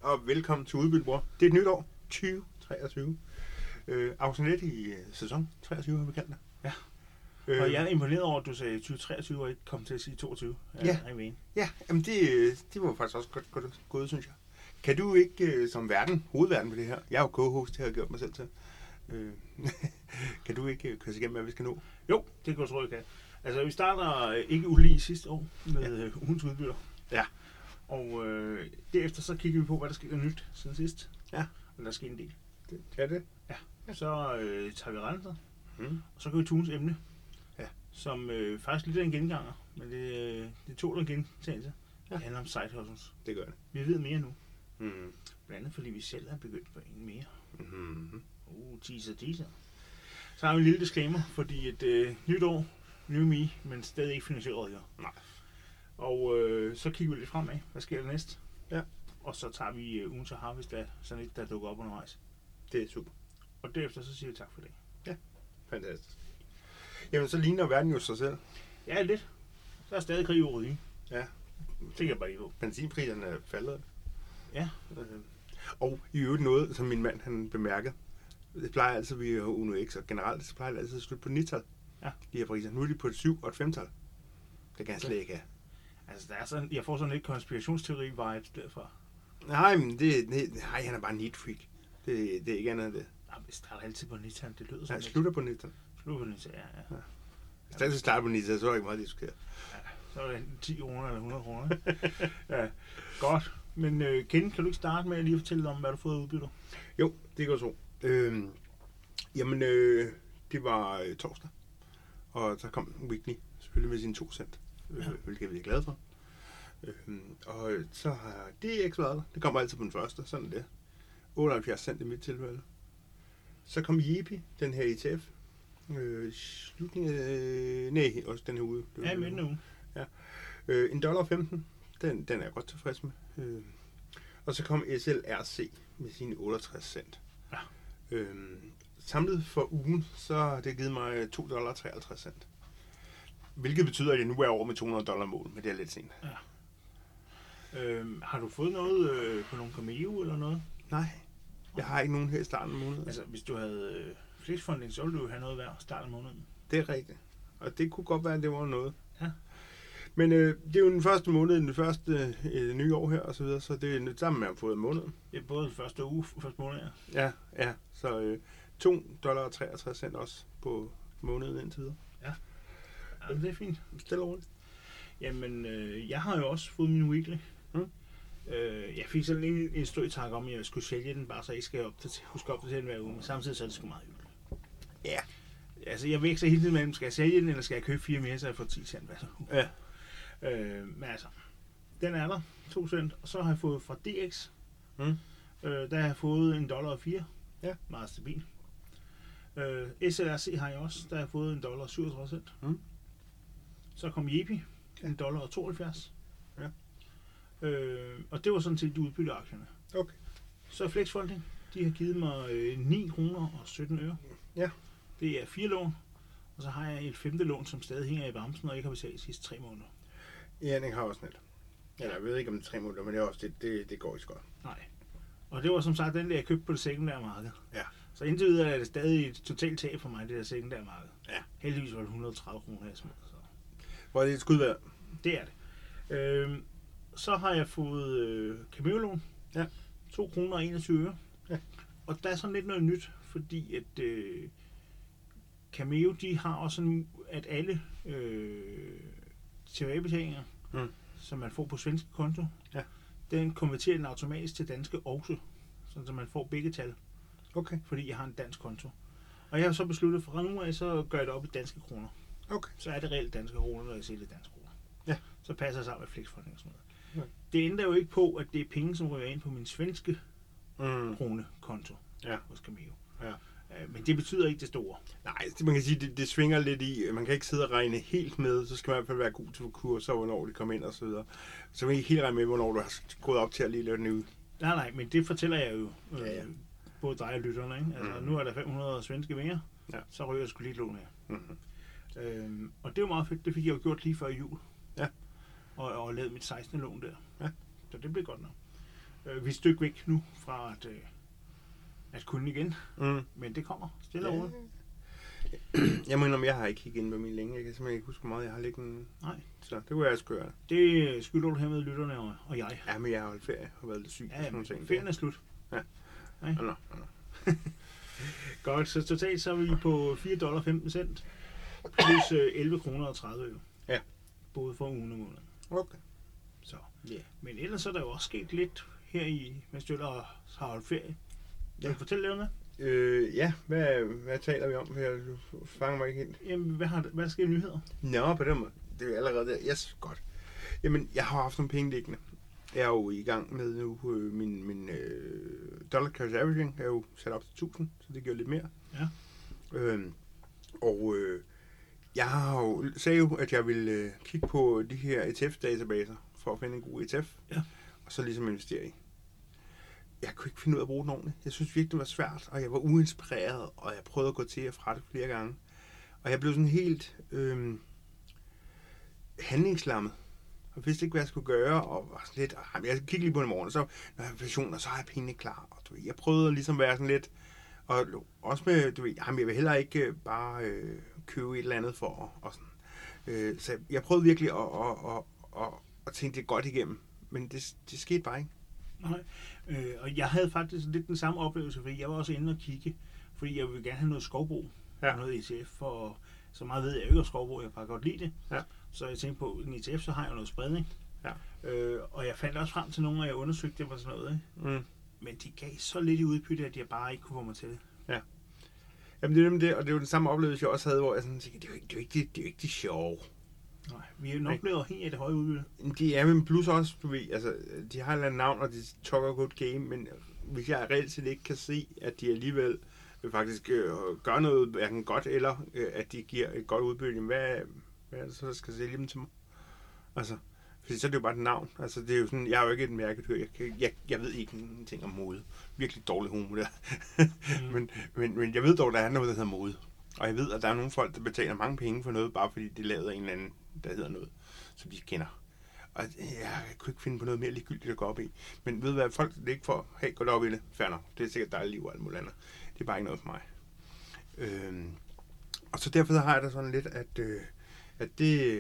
og velkommen til Udbyttebror. Det er et nyt år, 2023. Afsnit 1 i sæson 23, har vi kaldt det. Ja. Og jeg er imponeret over, at du sagde 2023 og ikke kom til at sige 22. Ja, jamen det var faktisk også godt gået, synes jeg. Kan du ikke som hovedverden på det her, jeg er jo co-host, det har jeg gjort mig selv til. Kan du ikke køre sig igennem, hvad vi skal nå? Jo, det kan jeg tro, jeg kan. Altså, vi starter ikke ulige sidste år med ugens udbytter. Ja. Og derefter så kigger vi på, hvad der sker nyt siden sidst. Ja. Og der sker en del. Det kan det. Ja. Så tager vi renser. Og så kan vi tunes emne. Ja. Som faktisk lidt af en genganger. Men det tåler en gentagelse. Ja. Det handler om side hustles. Det gør det. Vi ved mere nu. Mm. Blandt andet fordi vi selv er begyndt på en mere. Mm-hmm. Teaser. Så har vi en lille disclaimer, fordi et nyt år, new me, men stadig ikke finansieret her. Nej. Og så kigger vi lidt fremad. Hvad sker der næst? Ja. Og så tager vi ugen til har, hvis der er sådan et, der dukker op undervejs. Det er super. Og derefter så siger vi tak for det. Ja, fantastisk. Jamen, så ligner verden jo sig selv. Ja, lidt. Der er stadig krig i Europa. Ja. Det jeg bare ikke på. Benzinpriserne er faldet. Ja. Og i øvrigt noget, som min mand han bemærkede. Det plejer altid, vi har Uno X, og generelt så plejer det altid at slutte på 9-tal. Ja. De her priser. Nu er de på et 7 og et 5-tal. Det kan jeg slet ikke have. Altså, der er sådan, jeg får sådan lidt konspirationsteori-vibes derfra. Nej, men han er bare en neat freak. Det er ikke andet end det. Jamen, det starter altid på 9-tal. Det lyder Han sådan slutter på 9-tal. Slutter på 9-tal, ja. Hvis det altid starter på 9-tal, så er der ikke meget at diskutere. Ja, så er det 10 kroner eller 100 kroner. Ja, godt. Men Ken, kan du ikke starte med at lige fortælle om, hvad du har fået af udbytter? Jo, det går så. Det var torsdag. Og så kom Weekly selvfølgelig med sine 2 cent. Hvilket vi er glade for. Og så har DX været der. Det kommer altid på den første. Sådan er det. 78 cent i mit tilfælde. Så kom Yepi, den her ETF. Slutningen af... også den her uge. Ja, midten af ugen. Ja. $1.15. Den er jeg godt tilfreds med. Og så kom SLRC med sine 68 cent. Ja. Samlet for ugen, så har det givet mig $2.53. Hvilket betyder, at jeg nu er over med $200 mål, men det er lidt sent. Ja. Har du fået noget på nogle Cameo eller noget? Nej, jeg har ikke nogen her i starten af måneden. Altså, hvis du havde flexfunding, så ville du jo have noget hver start af måneden. Det er rigtigt. Og det kunne godt være, at det var noget. Ja. Men det er jo den første måned, den første nye år her, og så videre, så det er sammen med at få måneden. Ja, både den første uge, første måned, ja. Ja. Så $2.63 også på måneden indtil videre. Ja, det er fint. Stille og roligt. Jamen, jeg har jo også fået min weekly. Jeg fik sådan en støjtak om, at jeg skulle sælge den, bare så jeg ikke skal huske op til den hver uge, men samtidig så er det sgu meget hyggeligt. Ja. Altså, jeg vækster hele tiden mellem, skal jeg sælge den, eller skal jeg købe 4 mere, så jeg får 10 cent. Ja. Men altså, den er der, 2 cent, og så har jeg fået fra DX, der har jeg fået $1.04. Ja. Meget stabil. SLRC har jeg også, der har jeg fået $1.37. Så kom Yepi, $1.72. Ja. Og det var sådan set udbytteaktierne. Okay. Så Flexfunding, de har givet mig 9 kroner og 17 øre. Ja. Det er 4 lån, og så har jeg et 5. lån, som stadig hænger i bremsen, og ikke har betalt de sidste 3 måneder. Ja, den har også net. Eller jeg ved ikke om det er 3 måneder, men det er også det går ikke så godt. Nej. Og det var som sagt den, der jeg købte på det sekundære marked. Ja. Så indtil videre er det stadig et totalt tab for mig, det der sekundære marked. Ja. Heldigvis var det 130 kroner, jeg smed. Så. Hvor er det et skud værd? Det er det. Så har jeg fået Cameo-lån. Ja. 2 kroner og 21 øre. Ja. Og der er sådan lidt noget nyt, fordi at Cameo, de har også sådan, at alle tilbagebetalinger, som man får på svenske konto, den konverterer den automatisk til danske også, så man får begge tal. Okay. Fordi jeg har en dansk konto. Og jeg har så besluttet, fra nu af, så gør jeg det op i danske kroner. Okay. Så er det reelt danske kroner, når jeg siger det danske kroner. Ja. Så passer jeg sammen med Flexfunding og sådan noget. Ja. Det ændrer jo ikke på, at det er penge, som ryger ind på min svenske kronekonto hos Cameo. Ja. Men det betyder ikke det store. Nej, man kan sige, det svinger lidt i. Man kan ikke sidde og regne helt med, så skal man i hvert fald være god til kurser, hvornår de kommer ind og så videre. Så man kan ikke helt regne med, hvornår du har gået op til at lige lave den ud. Nej, men det fortæller jeg jo både dig og lytterne. Ikke? Altså, nu er der 500 svenske mere, så ryger jeg sgu lige et lån her. Og det er jo meget fedt. Det fik jeg jo gjort lige før jul. Ja. Og lavet mit 16. lån der. Ja. Så det blev godt nok. Vi er et stykke væk nu fra at kunne igen, Mm. men det kommer stille og roligt. Jeg må indrømme, jeg har ikke kigget ind på min længe. Jeg kan simpelthen ikke huske, hvor meget jeg har liggende. Nej. Så det kunne jeg sgu gøre. Det skylder du her med lytterne og jeg. Ja, men jeg har holdt ferie og været lidt syg. Ja, og sådan nogle ferien er slut. Ja. Nej. Nå. Godt, så totalt så er vi på $4.15 plus 11 kroner og 30 øre. Ja. Både for ugen og måneden. Okay. Så. Yeah. Men ellers er der jo også sket lidt her mens du ellers har holdt ferie. Kan du fortælle lidt om det? Ja, hvad taler vi om her? Du fanger mig ikke helt. Jamen, hvad er der sket nyheder? Nå, på den måde. Det er jo allerede der. Yes, godt. Jamen, jeg har haft nogle penge liggende. Jeg er jo i gang med nu, min dollar cash averaging er jo sat op til 1000, så det giver lidt mere. Ja. Jeg har sagde jo, at jeg ville kigge på de her ETF-databaser for at finde en god ETF, ja. Og så ligesom investere i. Jeg kunne ikke finde ud af at bruge den ordentligt. Jeg synes virkelig, det var svært, og jeg var uinspireret, og jeg prøvede at gå til og fra det flere gange. Og jeg blev sådan helt handlingslammet. Og vidste ikke, hvad jeg skulle gøre, og var sådan lidt, jeg kiggede lige på den morgen, og så, når jeg har versioner, så har jeg pengene klar. Og du ved, jeg prøvede ligesom at være sådan lidt, og også med, du ved, jeg vil heller ikke bare købe et eller andet for, og sådan. Så jeg prøvede virkelig at tænke det godt igennem, men det skete bare ikke. Nej, og jeg havde faktisk lidt den samme oplevelse, fordi jeg var også inde og kigge, fordi jeg ville gerne have noget skovbrug, ja. Noget ETF, og så meget ved jeg ikke om skovbrug, jeg bare godt lide det. Ja. Så jeg tænkte på, en ETF, så har jeg noget spredning. Ja. Og jeg fandt også frem til nogle, og jeg undersøgte det var sådan noget, ikke? Mm. Men de gav så lidt i udbytte, at jeg bare ikke kunne få mig til det. Ja. Jamen det er nemlig det, og det er jo den samme oplevelse, jeg også havde, hvor jeg sådan tænkte, det er jo ikke det sjove. Nej, vi er nok blevet afhængige af det høje udbytte. De er men plus også, du ved, altså, de har et eller andet navn, og de talk a good game, men hvis jeg reelt set ikke kan se, at de alligevel faktisk gør noget hverken godt, eller at de giver et godt udbytte, hvad er det så, der skal sælge dem til mig? Altså, fordi så er det jo bare et navn. Altså, det er jo sådan, jeg er jo ikke et mærkedyr. Jeg ved ikke en ting om mode. Virkelig dårlig homo der. men jeg ved dog, der er noget, der hedder mode. Og jeg ved, at der er nogle folk, der betaler mange penge for noget, bare fordi de lavede en eller anden, der hedder noget, som de kender. Og jeg kunne ikke finde på noget mere ligegyldigt at gå op i. Men ved du hvad, folk det ikke for, hey, gå op i det. Fair nok. Det er sikkert dejligt liv og alt muligt andet. Det er bare ikke noget for mig. Og så derfor har jeg da sådan lidt, at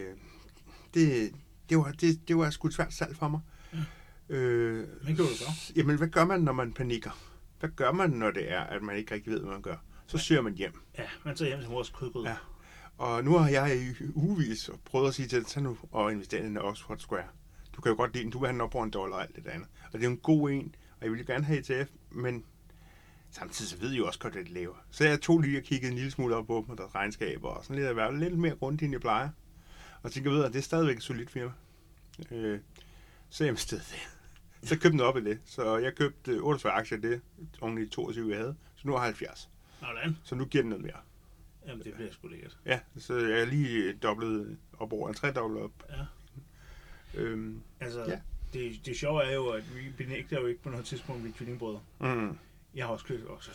det var sgu et svært salg for mig. Hvad gør du så? Jamen, hvad gør man, når man panikker? Hvad gør man, når det er, at man ikke rigtig ved, hvad man gør? Så søger man hjem. Ja, man tager hjem til vores kødgrød. Ja. Og nu har jeg i ugevis prøvet at sige til dig, tag nu og investere i den Oxford Square. Du kan jo godt lide den, du vil have den op over $1 og alt det andet. Og det er jo en god en, og jeg vil gerne have ETF, men samtidig så ved jeg jo også godt, at det laver. Så jeg tog lige og kiggede en lille smule op på deres regnskaber, og sådan lidt at være lidt mere grundig, end jeg plejer. Og så jeg ved, at det er stadigvæk et solidt firma. Så jeg investeret det. Så købte den op i det. Så jeg købte 48 aktier det, oven de 22, jeg havde. Så nu har jeg 70. Hvordan? Så nu giver den noget mere. Jamen, det bliver sgu lækkert. Ja, så jeg er lige dobblet op over en 3-dobblet op. Ja. Altså, ja. Det sjove er jo, at vi benægter jo ikke på noget tidspunkt ved tvillingbrødre. Mm. Jeg har også købt også.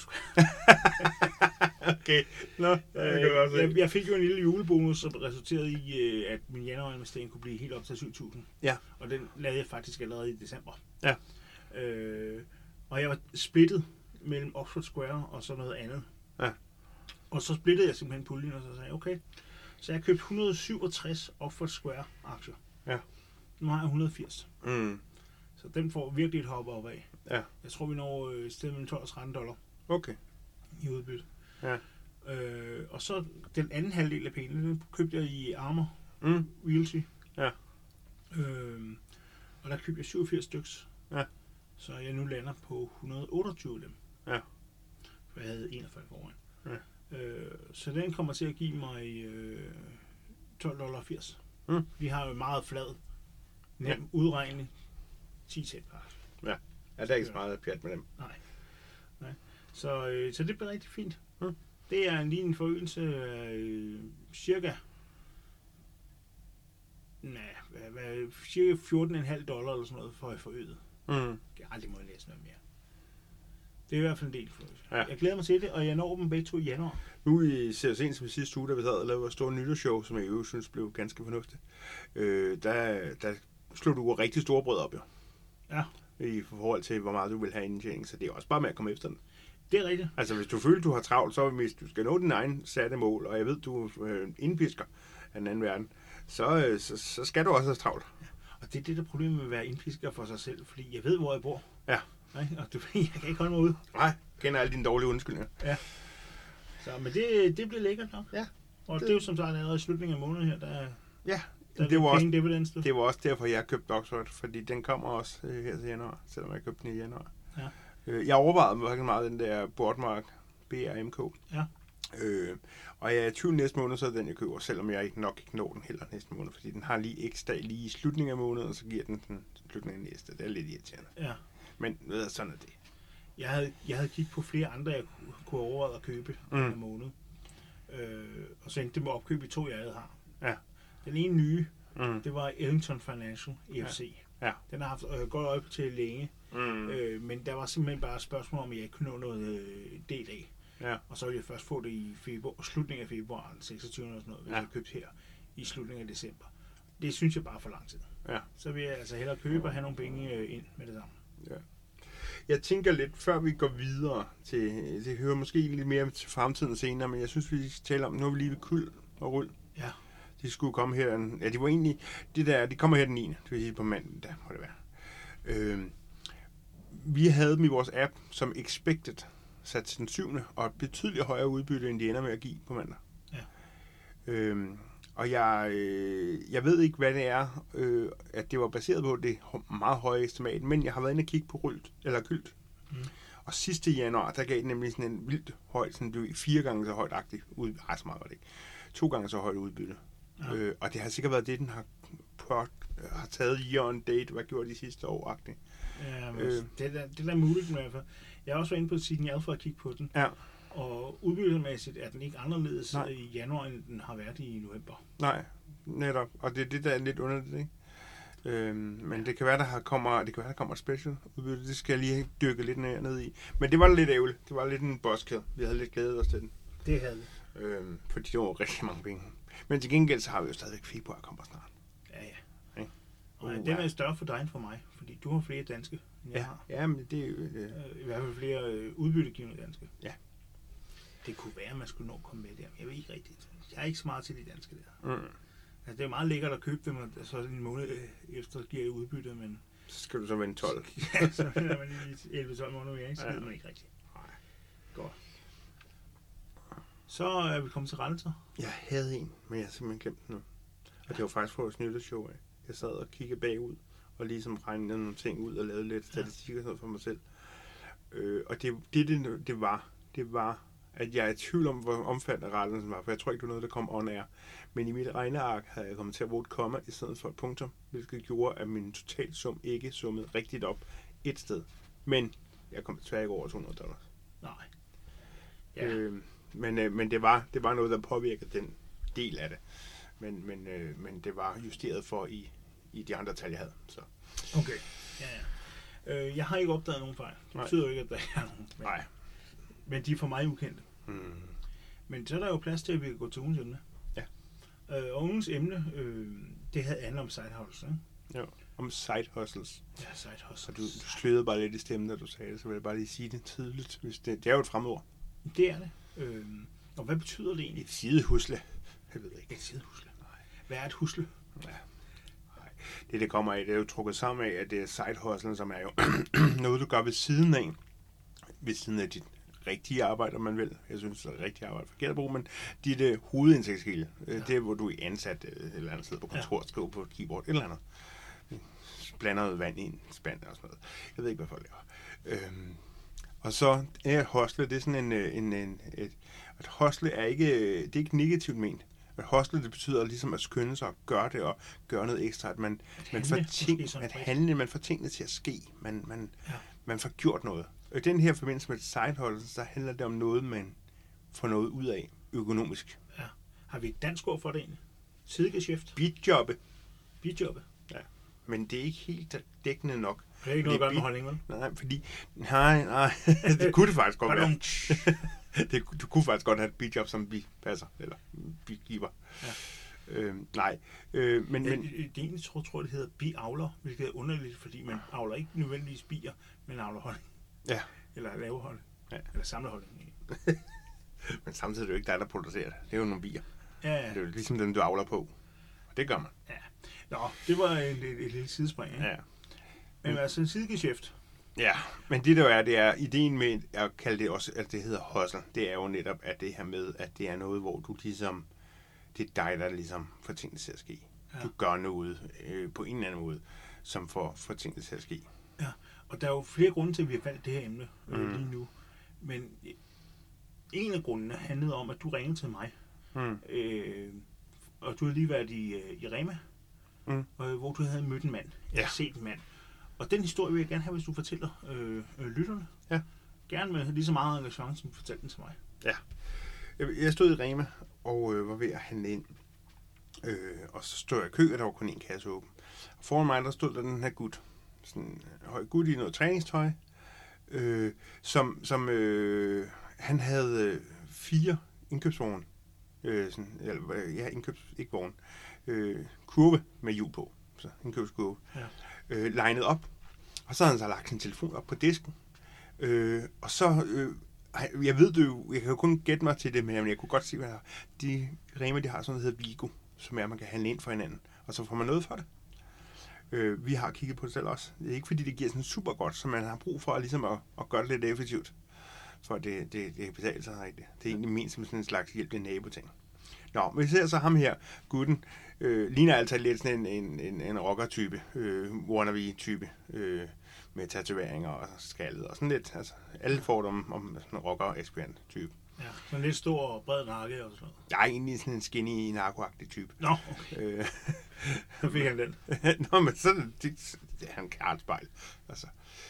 Okay. Nå, jeg fik jo en lille julebonus, som resulterede i, at min januarinvestering kunne blive helt op til 7.000. Ja. Og den lavede jeg faktisk allerede i december. Ja. Og jeg var splittet mellem Oxford Square og så noget andet. Ja. Og så splittede jeg simpelthen puljen, og så sagde jeg, okay. Så jeg købte 167 Oxford Square aktier. Ja. Nu har jeg 180. Mm. Så den får virkelig et hop op af. Ja. Jeg tror, vi når et sted mellem $12 og $13 Okay. i udbytte. Ja. Og så den anden halvdel af pengene, den købte jeg i Armor Realty. Ja. Og der købte jeg 87 styks. Ja. Så jeg nu lander på 128 af dem. Ja. For jeg havde 41 foran. Ja. Så den kommer til at give mig $12.80. De har jo meget flad, nem udregning. 10 cent per. Ja. Ja, der er ikke så meget pjat med dem. Nej. Så det bliver rigtig fint. Det er lige en forøgelse af cirka cirka $14,5 eller sådan noget for at forøget. Aldrig må jeg læse noget mere. Det er i hvert fald en del forøgelse. Ja. Jeg glæder mig til det, og jeg når dem begge to i januar. Nu i ser sent som sidste uge, da vi sad og lavede et stort nytårsshow, som jeg jo synes blev ganske fornuftigt. Der slog du rigtig store brød op, jo. Ja. i forhold til, hvor meget du vil have indtjening. Så det er også bare med at komme efter den. Det er rigtigt. Altså, hvis du føler, du har travlt, så hvis du skal nå din egen satte mål, og jeg ved, du er indpisker af den anden verden, så skal du også have travlt. Ja. Og det er det, der problemet med at være indpisker for sig selv, fordi jeg ved, hvor jeg bor. Ja. Nej, og jeg kan ikke holde mig ude. Nej, kender alle dine dårlige undskyldninger. Ja. Så, men det bliver lækkert nok. Ja. Og det er jo som sagt allerede i slutningen af måneden her, der ja. Der det var også derfor, jeg købte Oxford, fordi den kommer også her til januar, selvom jeg købte den i januar. Ja. Jeg overvejede faktisk meget den der Boardmark BRMK. Ja. Og jeg er i tvivl næste måned, så er den, jeg køber, selvom jeg nok ikke når den heller næste måned, fordi den har lige ekstra lige i slutningen af måneden, og så giver den slutningen af næste. Det er lidt irriterende. Ja. Men sådan er det. Jeg havde kigget på flere andre, jeg kunne overveje at købe den måned. Og så endte det med opkøb i 2, jeg havde har. Ja. Den ene nye, det var Ellington Financial, EFC. Ja. Den har haft godt øje til længe, men der var simpelthen bare et spørgsmål om, at jeg ikke kunne nå noget del af. Ja. Og så ville jeg først få det i slutningen af februar, den 26. eller sådan noget, hvis jeg købte her i slutningen af december. Det synes jeg bare er for lang tid. Ja. Så vil jeg altså hellere købe og have nogle penge ind med det samme. Ja. Jeg tænker lidt, før vi går videre til, det hører måske lidt mere til fremtiden senere, men jeg synes, vi skal tale om, nu er vi lige ved Kuld og Rull. Ja. De skulle komme her, ja, de var egentlig, de kommer her den 9. Det vil sige på mandag, der må det være. Vi havde dem i vores app som expected, sat til den 7. og et betydeligt højere udbytte, end de ender med at give på mandag. Ja. Og jeg ved ikke, hvad det er, at det var baseret på det meget høje estimat, men jeg har været inde og kigge på Kyldt. Og sidste januar, der gav det nemlig sådan en vildt højt, sådan det 4 gange så højt-agtigt udbytte. Ej, så meget var det ikke. 2 gange så højt udbytte. Ja. Og det har sikkert været det, den har taget year on date, hvad gjorde de sidste år-agtigt. Ja, det er da muligt i hvert fald. Jeg har også været inde på Siden Alpha at kigge på den. Ja. Og udbyttemæssigt er den ikke anderledes i januar, end den har været i november. Nej, netop. Og det er det, der er lidt underligt, ikke? Men det kan være, der kommer et special udbytte. Det skal jeg lige dykke lidt ned i. Men det var lidt ærgerligt. Det var lidt en bosskæde. Vi havde lidt glædet os til den. Det havde vi. Fordi det var rigtig mange penge. Men til gengæld, så har vi jo stadigvæk februar kommer snart. Ja. Og den er større for dig end for mig, fordi du har flere danske, end jeg har. Ja, men det er jo... I hvert fald flere udbyttegivende danske. Ja. Det kunne være, at man skulle nå at komme med der, men jeg ved ikke rigtigt. Jeg er ikke så meget til de danske der. Altså, det er meget lækkert at købe dem, og så en måned efter giver jeg udbytte, men... Så skal du så vende 12. Ja, så vender man lige 11-12 måneder mere, ikke? Så man ikke rigtigt. Nej. Godt. Så er vi kommet til rettelser. Jeg havde en, men jeg har simpelthen glemt den nu. Og det var faktisk for et nytårsshow af. Jeg sad og kiggede bagud, og ligesom regnede nogle ting ud og lavede lidt statistik og sådan noget for mig selv. Og det var, at jeg er i tvivl om, hvor omfattende rettelsen var, for jeg tror ikke, det var noget, der kom on air. Men i mit regneark havde jeg kommet til at bruge et komma i stedet for et punktum, hvilket gjorde, at min totalsum ikke summede rigtigt op et sted. Men jeg kom desværre ikke over $200. Nej. Ja. Men det var noget, der påvirkede den del af det. Men det var justeret for i de andre tal, jeg havde. Så. Okay. Ja. Jeg har ikke opdaget nogen fejl. Det betyder jo ikke, at der er nogen. Nej. Men de er for mig ukendte. Men så er der jo plads til, at vi kan gå til ugens emne. Ja. Og ugens emne, det havde handlet om side hustles, ikke? Jo, om side hustles. Ja, side hustles. Og du sløede bare lidt i stemmen, da du sagde det, så vil jeg bare lige sige det tydeligt. Hvis det er jo et fremmedord. Det er det. Og hvad betyder det egentlig? Et sidehusle. Jeg ved ikke. Et sidehusle? Nej. Hvad er et husle? Ja. Det kommer af, det er jo trukket sammen af, at det er side hustle, som er jo noget, du gør ved siden af dit rigtige arbejde, om man vil. Jeg synes, det er rigtigt arbejde forkert at bruge, men dit hovedindtægtskilde. Det er, hvor du er ansat et eller andet sted på kontor, skriver på et keyboard, et eller andet. Blander noget vand i en spand og sådan noget. Jeg ved ikke, hvad folk laver. Og så er hustle, det er sådan at hustle er ikke negativt ment. At hustle, det betyder ligesom at skynde sig og gøre det, og gøre noget ekstra, at man får tingene til at ske. Man får gjort noget. Og i den her forbindelse med side hustle, så handler det om noget, man får noget ud af økonomisk. Ja. Har vi et dansk ord for det egentlig? Sidegeschæft? Bidjobbe. Bidjobbe? Ja. Men det er ikke helt dækkende nok. Det er ikke noget at gøre med holdning, vel? Nej, fordi... Nej. Det kunne det faktisk godt være. Du kunne faktisk godt have et bidjob som bipasser, eller bigiver. Ja. Nej. Men det egentlig tror det hedder biavler, hvilket er underligt, fordi man avler ikke nødvendigvis bier, men avler honning. Ja. Eller laver honning. Ja. Eller samler honning. Men samtidig er det jo ikke dig, der producerer det. Det er jo nogle bier. Ja. Det er jo ligesom dem, du avler på. Og det gør man. Ja. Nå, det var et lille sidespring, ikke? Ja. Men altså en sidegeschæft. Ja, men det der er, det er ideen med at kalde det også, at det hedder hustle, det er jo netop at det her med, at det er noget, hvor du ligesom, det er dig, der ligesom får tingene til at ske. Ja. Du gør noget på en eller anden måde, som får tingene til at ske. Ja, og der er jo flere grunde til, at vi har valgt det her emne lige nu. Men en af grundene handlede om, at du ringede til mig. Og du havde lige været i Rema, hvor du havde mødt en mand. Ja. Set en mand. Og den historie vil jeg gerne have, hvis du fortæller lytterne. Ja. Gerne med lige så meget engagement, som du fortalte den til mig. Ja. Jeg stod i Rema og var ved at handle ind. Og så stod jeg i kø, og der var kun én kasse åben. Og foran mig, der stod der den her gut. Sådan en høj gut i noget træningstøj. Som han havde 4 indkøbsvogne. Ikke vogn. Kurve med hjul på. Så indkøbskurve. Ja. Legnet op, og så havde han så lagt sin telefon op på disken, og så, jeg ved det jo, jeg kan jo kun gætte mig til det, men jeg kunne godt se, hvad de Rema, de har sådan noget, der hedder Vigo, som er, man kan handle ind for hinanden, og så får man noget for det. Vi har kigget på det selv også. Det er ikke, fordi det giver sådan super godt, så man har brug for ligesom at gøre det lidt effektivt, for det kan betale sig rigtigt. Det er egentlig ment som sådan en slags hjælp til naboting. Nå, men vi ser så ham her, gutten, ligner altså lidt sådan en rocker-type, wannabe-type, med tatoveringer og skaldet og sådan lidt. Altså, alle fordomme om sådan en rocker-aspirant-type. Ja, sådan lidt stor og bred nakke og sådan noget. Jeg er egentlig sådan en skinny, narkoagtig type. Nå, okay. Så fik han den. Nå, men så det er han kartspejl. Altså,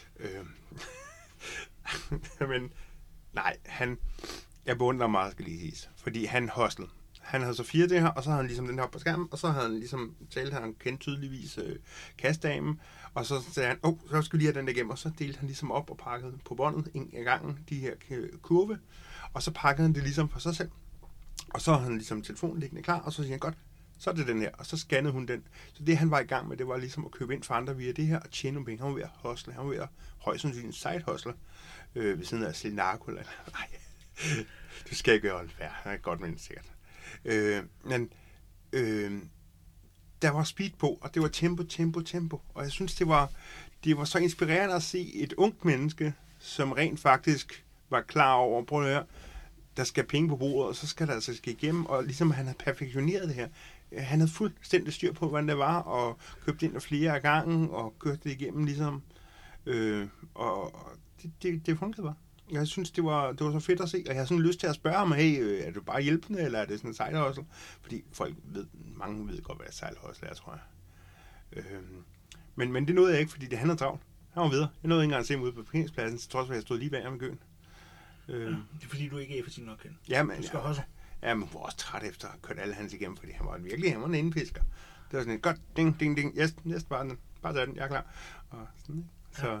men nej, jeg beundrer meget, skal lige siges, fordi han hustlede. Han havde så 4 det her, og så havde han ligesom den her på skærmen, og så havde han ligesom han kendte tydeligvis kastdamen, og så sagde han, så skal vi lige have den der igennem, og så delte han ligesom op og pakkede på båndet en gang de her kurve, og så pakkede han det ligesom for sig selv, og så havde han ligesom telefonen liggende klar, og så siger han, godt, så er det den her, og så scannede hun den. Så det han var i gang med, det var ligesom at købe ind for andre via det her, og tjene nogle penge. Han var ved at hustle, han var ved at højst sandsynligt side hustle, ved siden af at sælge narko, eller nej, det skal ikke holde færd, han er godt mindst sikkert. Men der var speed på, og det var tempo, og jeg synes, det var så inspirerende at se et ungt menneske, som rent faktisk var klar over, prøv at høre, der skal penge på bordet, og så skal der altså ske igennem, og ligesom han havde perfektioneret det her. Han havde fuldstændig styr på, hvordan det var, og købt ind flere af gangen, og kørte det igennem ligesom, og det fungerede bare. Jeg synes, det var så fedt at se, og jeg har sådan lyst til at spørge ham, hey, er du bare hjælpende, eller er det sådan en sejlhustle? Fordi mange ved godt, hvad et sejlhustle er, tror jeg. Men det nåede jeg ikke, fordi det handlede travlt. Han var videre. Jeg nåede ikke engang at se ham ude på parkeringspladsen, så trods for, at jeg stod lige bag ham i køen. Det er fordi, du ikke er effektiv nok kendt. Ja, men jeg var også træt efter at have kørt alle hans igennem, fordi han var en indenfisker. Det var sådan et godt ding, ding, ding. Yes, bare tage den, jeg er klar. Og sådan, så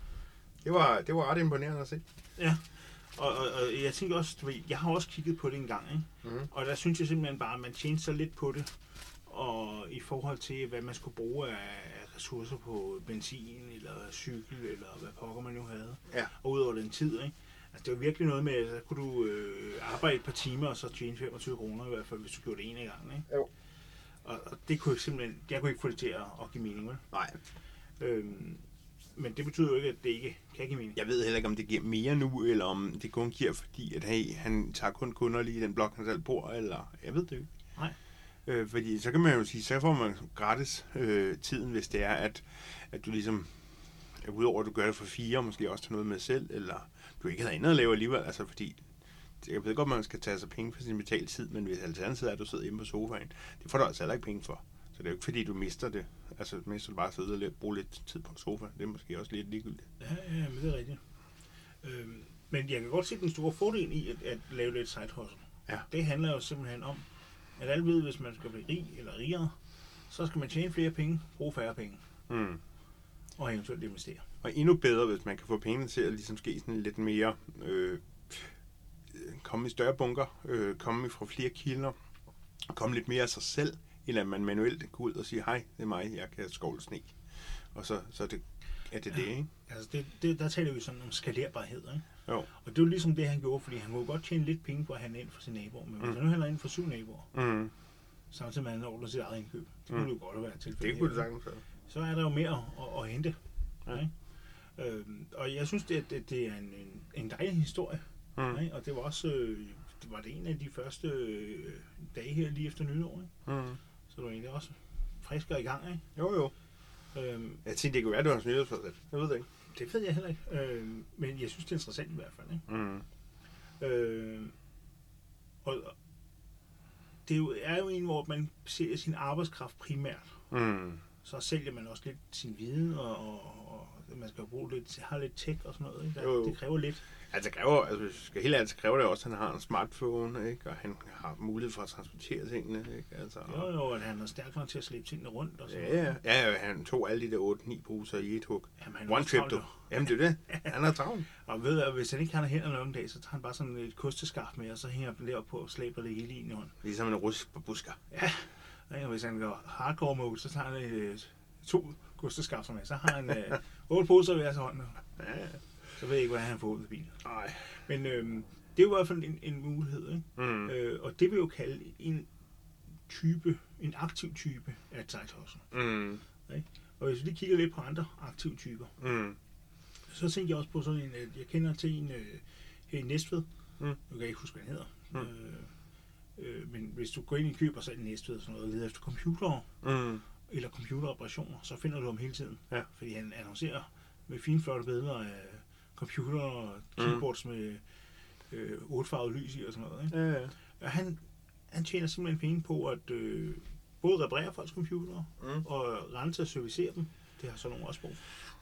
det var ret imponerende at se. Ja, og jeg tænker også, jeg har også kigget på det en gang, ikke? Og der synes jeg simpelthen bare, at man tjente så lidt på det, og i forhold til, hvad man skulle bruge af ressourcer på benzin, eller cykel, eller hvad pokker man nu havde. Ja. Og udover den tid, ikke? Altså, det var virkelig noget med, at så kunne du arbejde et par timer, og så tjene 25 kroner i hvert fald, hvis du gjorde det en af gangen, ikke? Jo. Og det kunne jeg kunne ikke få det til at give mening, vel? Nej. Men det betyder jo ikke, at det ikke kan give mening. Jeg ved heller ikke, om det giver mere nu, eller om det kun giver, fordi at hey, han tager kun kunder lige i den blok, han selv bor, eller jeg ved det ikke. Nej. Fordi så kan man jo sige, så får man gratis tiden, hvis det er, at du ligesom, udover at du gør det for 4, måske også til noget med selv, eller du ikke havde andet at lave alligevel, altså fordi, jeg ved godt, man skal tage sig penge for sin betalt tid, men hvis alternativet er, at du sidder hjemme på sofaen, det får du altså heller ikke penge for. Så det er jo ikke fordi, du mister det. Altså, mister du bare sidde og bruge lidt tid på sofa. Det er måske også lidt ligegyldigt. Ja, men det er rigtigt. Men jeg kan godt se den store fordel i at lave lidt side hustle. Ja. Det handler jo simpelthen om, at alle ved, hvis man skal blive rig eller rigere, så skal man tjene flere penge, bruge færre penge. Og eventuelt investere. Og endnu bedre, hvis man kan få pengene til at ligesom ske sådan lidt mere, komme i større bunker, komme fra flere kilder, komme lidt mere af sig selv, eller man manuelt går ud og siger, hej, det er mig, jeg kan skovle sne. Og så er det, ikke? Altså der taler vi sådan om skalerbarhed, ikke? Jo. Og det er jo ligesom det, han gjorde, fordi han kunne godt tjene lidt penge på at handle ind for sine naboer, men hvis han nu handler ind for 7 naboer, samtidig med at han ordner sit eget indkøb, det kunne det jo godt være tilfældet. Det kunne det sagtens være. Så er der jo mere at hente. Ja. Ikke? Og jeg synes, det er en dejlig historie. Ikke? Og det var også det var det en af de første dage her lige efter nytår. Ikke? Så det var egentlig også friskere i gang. Ikke? Jo. Jeg tænkte, det kunne være, det var hans nyhedsfortsæt. Jeg ved det ikke. Det ved jeg heller ikke. Men jeg synes, det er interessant i hvert fald. Ikke? Og det er jo en, hvor man ser sin arbejdskraft primært. Så sælger man også lidt sin viden, og man skal have lidt tech og sådan noget. Ikke? Det kræver lidt. Altså, hvis vi skal helt ærligt, så kræver det også, at han har en smartphone, ikke? Og han har mulighed for at transportere tingene. Ikke? Altså, jo, at han er stærk nok til at slæbe tingene rundt. Og sådan ja, han tog alle de der 8-9 poser i et hug. Jamen, One trip, du. Jamen, det er det. Han er travlt. Og ved at hvis han ikke har hænder nok en dag, så tager han bare sådan et kosteskaft med, og så hænger han der på og slæber det hele i hånden. Ligesom en russisk babuska. Ja, og hvis han går hardcore mode, så tager han 2 kosteskafter med. Så har han 8 poser ved hver hånd. Ja. Så ved jeg ikke, hvad han får ud af bilen. Nej. Men det er jo i hvert fald en mulighed. Ikke? Og det vil jo kalde en aktiv type af et side hustle. Ikke? Og hvis vi lige kigger lidt på andre aktive typer, så tænker jeg også på sådan en, jeg kender til en her i Næstved. Jeg kan ikke huske, hvad han hedder. Men hvis du går ind i køber så i Næstved og sådan noget, og leder efter computere, eller computeroperationer, så finder du ham hele tiden. Ja. Fordi han annoncerer med fine, flotte billeder af computer og keyboards med 8-farvet lys i og sådan noget. Ikke? Ja. Og han tjener simpelthen penge på at både reparere folks computere og rense og servicere dem. Det har så nogen også brug.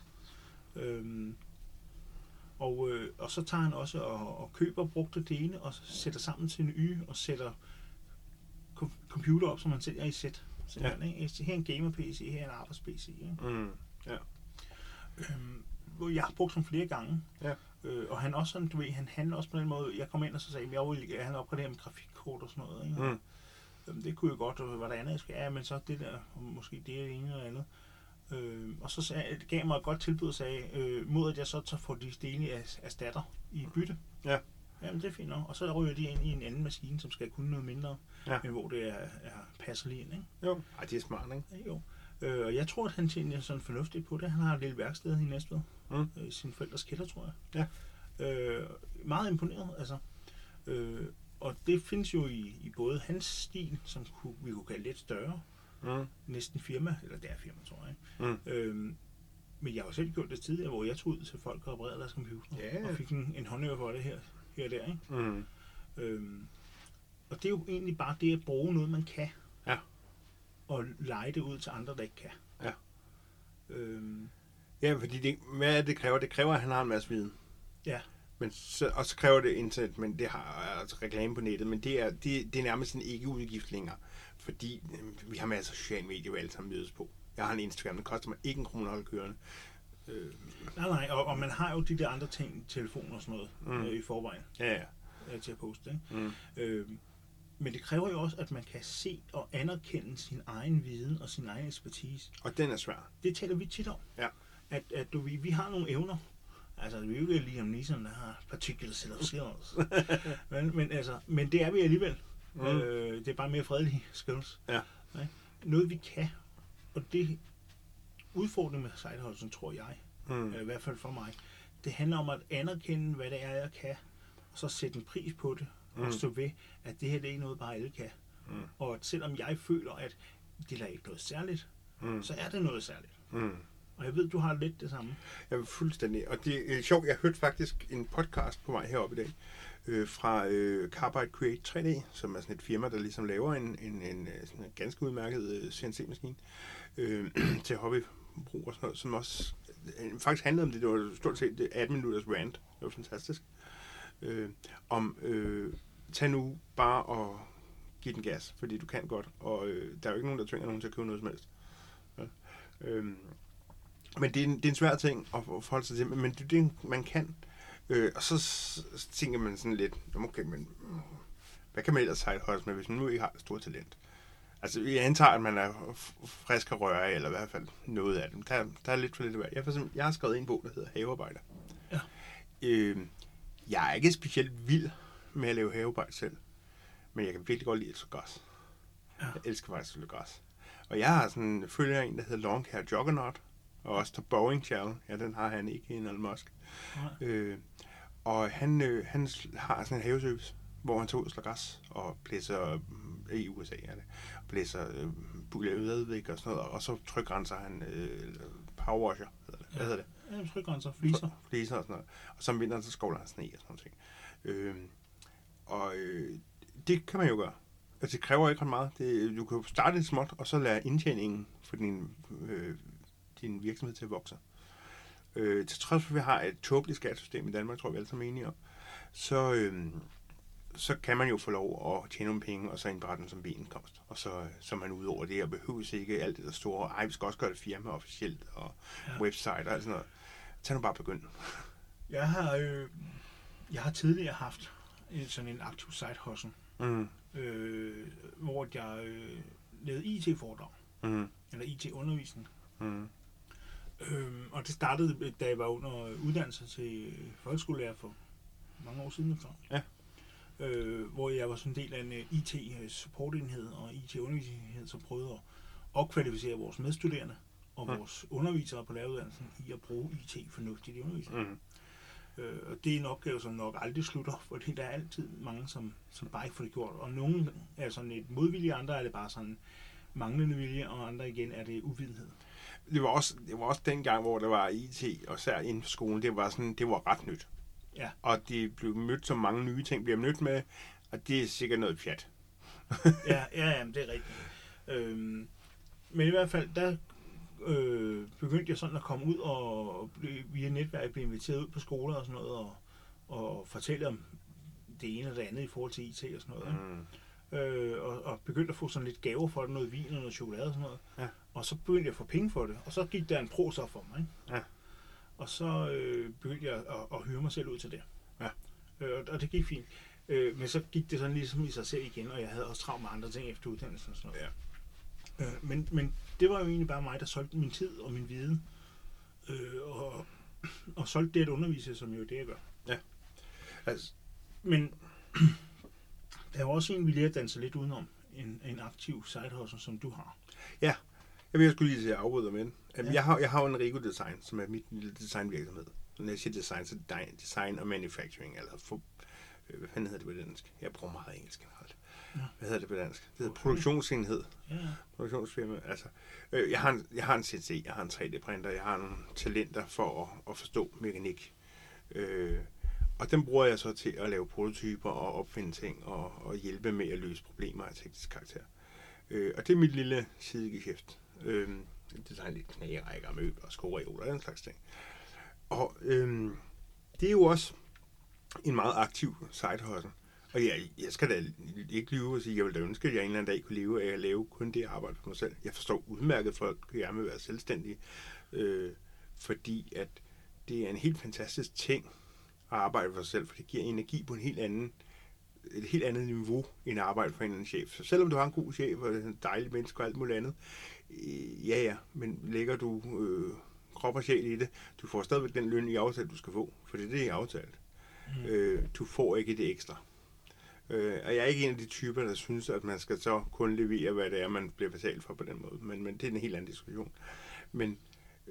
Og så tager han også og køber brugte dele og sætter sammen til nye og sætter computer op, som han sælger i sæt. Ja. Her er en gamer-PC, her er en arbejds-PC. Jeg har brugt som flere gange. Ja. Og han også sådan, du ved, han handler også på den måde. Jeg kom ind og så sagde, at han opgraderer med grafikkort og sådan noget. Ikke? Det kunne jo godt, og hvad der andet jeg skal. Ja, men så det der, og måske det ene eller andet. Og så gav mig et godt tilbud og sagde, mod at jeg så får de dele erstatter i bytte. Ja. Jamen det er fint nok. Og så ryger de ind i en anden maskine, som skal kunne noget mindre, men hvor det er passer lige ind. Ikke? Jo, det er smart, ikke? Jo. Og jeg tror, at han tjener sådan fornuftigt på det. Han har et lille værksted i Næstved. I sin forældres kælder, tror jeg. Ja. Meget imponeret, altså. Og det findes jo i både hans stil, som vi kunne kalde lidt større, næsten firma, eller det er firma, tror jeg. Men jeg har jo selv gjort det tidligere, hvor jeg tog ud til folk og reparerede deres computer, og fik en håndøver for det her og der, ikke? Og det er jo egentlig bare det at bruge noget, man kan, og lege det ud til andre, der ikke kan. Ja. Ja, fordi hvad det kræver? Det kræver, at han har en masse viden. Ja. Men og så kræver det internet, men det har altså reklame på nettet, men det er nærmest en ikke-udgift længere, fordi vi har masser af sociale medier, vi alle sammen mødes på. Jeg har en Instagram, den koster mig ikke en krone at holde kørende. Nej, og man har jo de der andre ting, telefon og sådan noget, i forvejen. Ja. Til at poste, ikke? Men det kræver jo også, at man kan se og anerkende sin egen viden og sin egen ekspertise. Og den er svær. Det taler vi tit om. Ja. At vi har nogle evner. Altså, vi er jo ikke lige om Nissan, der har particular set of skills. men det er vi alligevel. Det er bare mere fredelige skills. Ja. Noget vi kan. Og det udfordring med side hustle, tror jeg, i hvert fald for mig, det handler om at anerkende, hvad det er, jeg kan, og så sætte en pris på det, og stå ved, at det her det er ikke noget, bare alle kan. Og at selvom jeg føler, at det er ikke noget særligt, så er det noget særligt. Og jeg ved, du har lidt det samme. Jeg er fuldstændig. Og det er sjovt, jeg hørte faktisk en podcast på vej heroppe i dag, fra Carbide Create 3D, som er sådan et firma, der ligesom laver en ganske udmærket CNC-maskine til hobbybrug og sådan noget, som også faktisk handlede om det. Det var stort set 18 minutters rant. Det var fantastisk. Tag nu bare og giv den gas, fordi du kan godt, og der er jo ikke nogen, der tvinger nogen til at købe noget som helst. Ja. Men det er en svær ting at forholde sig til, men det er det, man kan. Og så tænker man sådan lidt, okay, men hvad kan man ellers side hustle med, hvis man nu ikke har et stort talent? Altså, jeg antager, at man er frisk at røre af, eller i hvert fald noget af dem. Der er lidt for lidt at være. Jeg har skrevet en bog, der hedder Havearbejde. Ja. Jeg er ikke specielt vild med at lave havearbejde selv, men jeg kan virkelig godt lide at slå græs. Ja. Jeg elsker faktisk at slå græs. Og jeg har sådan følger en, der hedder Long Hair Juggernaut, og også der Boeing Channel. Ja, den har han ikke, en Elon Musk. Og han har sådan en haveservice, hvor han tager ud og slår græs og blæser i USA, blæser vedvæk og sådan noget, og så trykrenser han powerwasher, hvad hedder det? Ja, trykrenser, fliser. Fliser og sådan noget. Og så om vinteren, så skovler han sne og sådan noget. Det kan man jo gøre. Altså, det kræver ikke ret meget. Du kan starte lidt småt, og så lade indtjeningen for din virksomhed til at vokse. Til trods for, at vi har et tåbeligt skattesystem i Danmark, tror jeg, vi alle sammen er enige om, så kan man jo få lov at tjene nogle penge, og så indberette den som indkomst. Og så er man ud over det, og behøves ikke alt det der store, vi skal også gøre det firma officielt, og website og alt sådan noget. Tag nu bare begynde. Jeg har tidligere haft sådan en aktiv side hustle, hvor jeg lavede IT-foredrag, eller IT-undervisning. Og det startede, da jeg var under uddannelse til folkeskolelærer for mange år siden. Ja. Hvor jeg var sådan en del af en IT-supportenhed og IT-undervisningsenhed, som prøvede at opkvalificere vores medstuderende og vores undervisere på læreruddannelsen i at bruge IT fornuftigt i undervisningen. Og det er en opgave, som nok aldrig slutter, fordi der er altid mange, som bare ikke får det gjort. Og nogle er sådan et modvilje, andre er det bare sådan manglende vilje, og andre igen er det uvidenhed. Det var også den gang, hvor der var IT, og især inden for skolen, det var ret nyt. Ja. Og det blev mødt som mange nye ting, bliver mødt med, og det er sikkert noget pjat. ja, det er rigtigt. Men i hvert fald, der begyndte jeg sådan at komme ud og via netværk blive inviteret ud på skoler og sådan noget, og fortælle om det ene og det andet i forhold til IT og sådan noget. Og begyndte at få sådan lidt gaver for det, noget vin og noget chokolade og sådan noget. Ja. Og så begyndte jeg at få penge for det, og så gik der en pro for mig. Ikke? Ja. Og så begyndte jeg at hyre mig selv ud til det. Ja. Og det gik fint. Men så gik det sådan ligesom i sig selv igen, og jeg havde også travlt med andre ting efter uddannelsen og sådan noget. Ja. Men det var jo egentlig bare mig, der solgte min tid og min viden. Og solgte det at undervise, som jo det, jeg gør. Ja. Altså. Men der er jo også en, vi lærer at danse lidt udenom. En aktiv side hustle, som du har. Ja. Jeg vil skulle lige sige, at jeg afbryder med den. Jeg har jo en Rigo Design, som er mit lille designvirksomhed. Så når jeg siger design, så design og manufacturing. Altså hvad fanden hedder det på dansk? Jeg bruger meget engelsk generelt. Ja. Hvad hedder det på dansk? Det hedder produktionsenhed. Ja. Produktionsfirma. Altså, jeg har en CNC, jeg har en 3D-printer, jeg har nogle talenter for at forstå mekanik. Og dem bruger jeg så til at lave prototyper og opfinde ting og hjælpe med at løse problemer af teknisk karakter. Og det er mit lille sidegeschæft. Design lidt knærækker, møbler og skoreoler og den slags ting. Og det er jo også en meget aktiv side hustle. Og jeg skal da ikke lyve og sige, at jeg vil da ønske, at jeg en eller anden dag kunne leve af at lave kun det arbejde for mig selv. Jeg forstår udmærket, at folk gerne vil være selvstændige, fordi at det er en helt fantastisk ting at arbejde for sig selv, for det giver energi på et helt andet niveau end at arbejde for en eller anden chef. Så selvom du har en god chef og en dejlig menneske og alt muligt andet, men lægger du krop og sjæl i det, du får stadigvæk den løn i aftale, du skal få, for det er det, I er aftalt. Du får ikke det ekstra. Og jeg er ikke en af de typer, der synes, at man skal så kun levere, hvad det er, man bliver betalt for på den måde. Men det er en helt anden diskussion. Men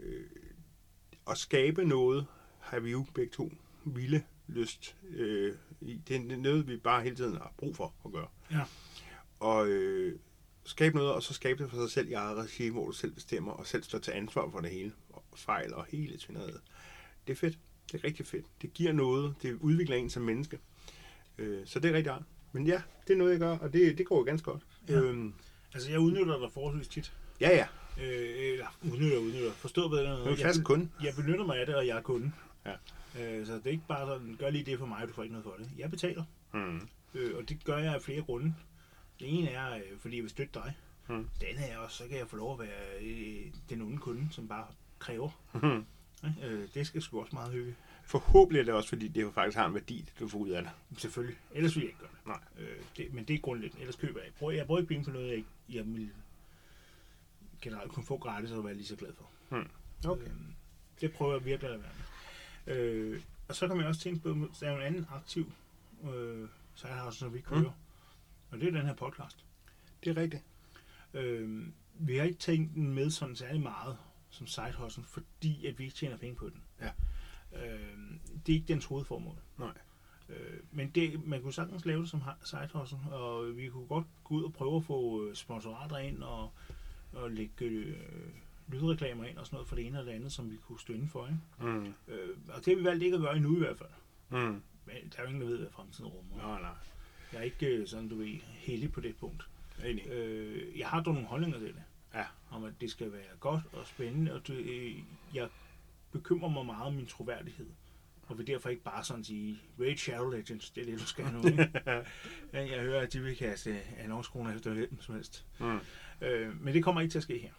at skabe noget, har vi jo begge to vilde lyst i. Det er noget, vi bare hele tiden har brug for at gøre. Ja. Og skabe noget, og så skabe det for sig selv i eget regi, hvor du selv bestemmer, og selv står til ansvar for det hele. Og fejl og hele svineriet. Det er fedt. Det er rigtig fedt. Det giver noget. Det udvikler en som menneske. Så det er rigtig rart. Men ja, det er noget, jeg gør, og det går jo ganske godt. Ja. Altså, jeg udnytter dig forholdsvis tit. Ja. Udnytter. Forstå bedre noget. Du er en fast kunde. Jeg benytter mig af det, og jeg er kunde. Ja. Så det er ikke bare sådan, gør lige det for mig, og du får ikke noget for det. Jeg betaler. Og det gør jeg af flere grunde. Det ene er, fordi jeg vil støtte dig. Det andet er også, så kan jeg få lov at være den onde kunde, som bare kræver. Det skal sgu også meget hygge. Forhåbentlig er det også, fordi det jo faktisk har en værdi, det du får ud af det. Selvfølgelig. Ellers vil jeg ikke gøre det. Nej. Men det er grundlæggende. Ellers køber jeg. Jeg bruger ikke penge på noget, jeg vil generelt kunne få gratis og være lige så glad for. Okay. Det prøver jeg virkelig at være med. Og så kan man også tænke på, at der er en anden aktiv sidehouse, som vi kører. Og det er den her podcast. Det er rigtigt. Vi har ikke tænkt den med sådan særlig meget som sidehustle, fordi at vi ikke tjener penge på den. Ja. Det er ikke dens hovedformål. Nej. Men man kunne sagtens lave det som sidehustle, og vi kunne godt gå ud og prøve at få sponsorater ind og lægge lydreklamer ind og sådan noget for det ene eller det andet, som vi kunne stå inden for. Ikke? Og det har vi valgt ikke at gøre endnu i hvert fald. Men der er jo ingen, der ved, hvad fremtiden rummer. Nej. Jeg er ikke sådan, du ved, heldig på det punkt. Jeg har dog nogle holdninger til det. Ja. Om at det skal være godt og spændende, og jeg bekymrer mig meget om min troværdighed. Og vil derfor ikke bare sådan sige, Raid Shadow Legends, det er det, du skal nu. Ikke? Jeg hører, at de vil kaste annonskroner efter hvem som helst. Men det kommer ikke til at ske her.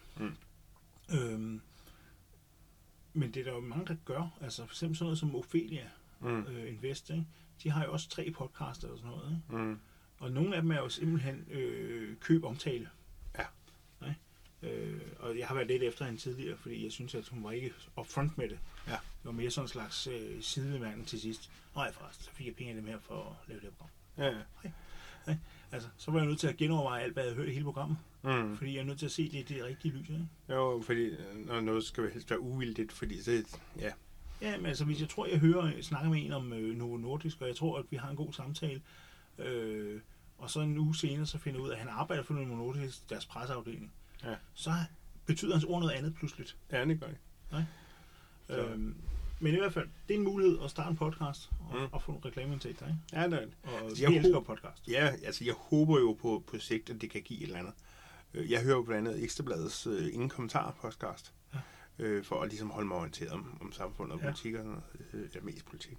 Men det er der jo mange, der gør. Altså for eksempel sådan noget som Ophelia Invest, ikke? De har jo også 3 podcaster og sådan noget. Ikke? Og nogle af dem er jo simpelthen køb omtale. Ja. Og jeg har været lidt efter hende tidligere, fordi jeg synes, at hun var ikke upfront med det. Ja. Det var mere sådan en slags sideværden til sidst. Nej, forresten, så fik jeg penge af dem her for at lave det program. Ja. Altså, så var jeg nødt til at genoverveje alt, hvad jeg hørte i hele programmet. Fordi jeg er nødt til at se det i det rigtige lys. Ikke? Jo, fordi når noget skal helst være uvildigt, fordi så... Ja. Ja, men altså, hvis jeg tror, jeg snakker med en om Novo Nordisk, og jeg tror, at vi har en god samtale, og så en uge senere, så finder jeg ud af, at han arbejder for Novo Nordisk, deres presseafdeling. Ja. Så betyder hans ord noget andet pludseligt. Ja, det gør det. Nej? Men i hvert fald, det er en mulighed at starte en podcast og få nogle reklameindtægter, ikke? Ja, det er det. Og Altså, jeg elsker podcast. Ja, altså jeg håber jo på sigt, at det kan give et eller andet. Jeg hører jo blandt andet Ekstrabladets Ingen Kommentar podcast, for at ligesom holde mig orienteret om samfundet og politik og sådan noget. Ja, mest politik.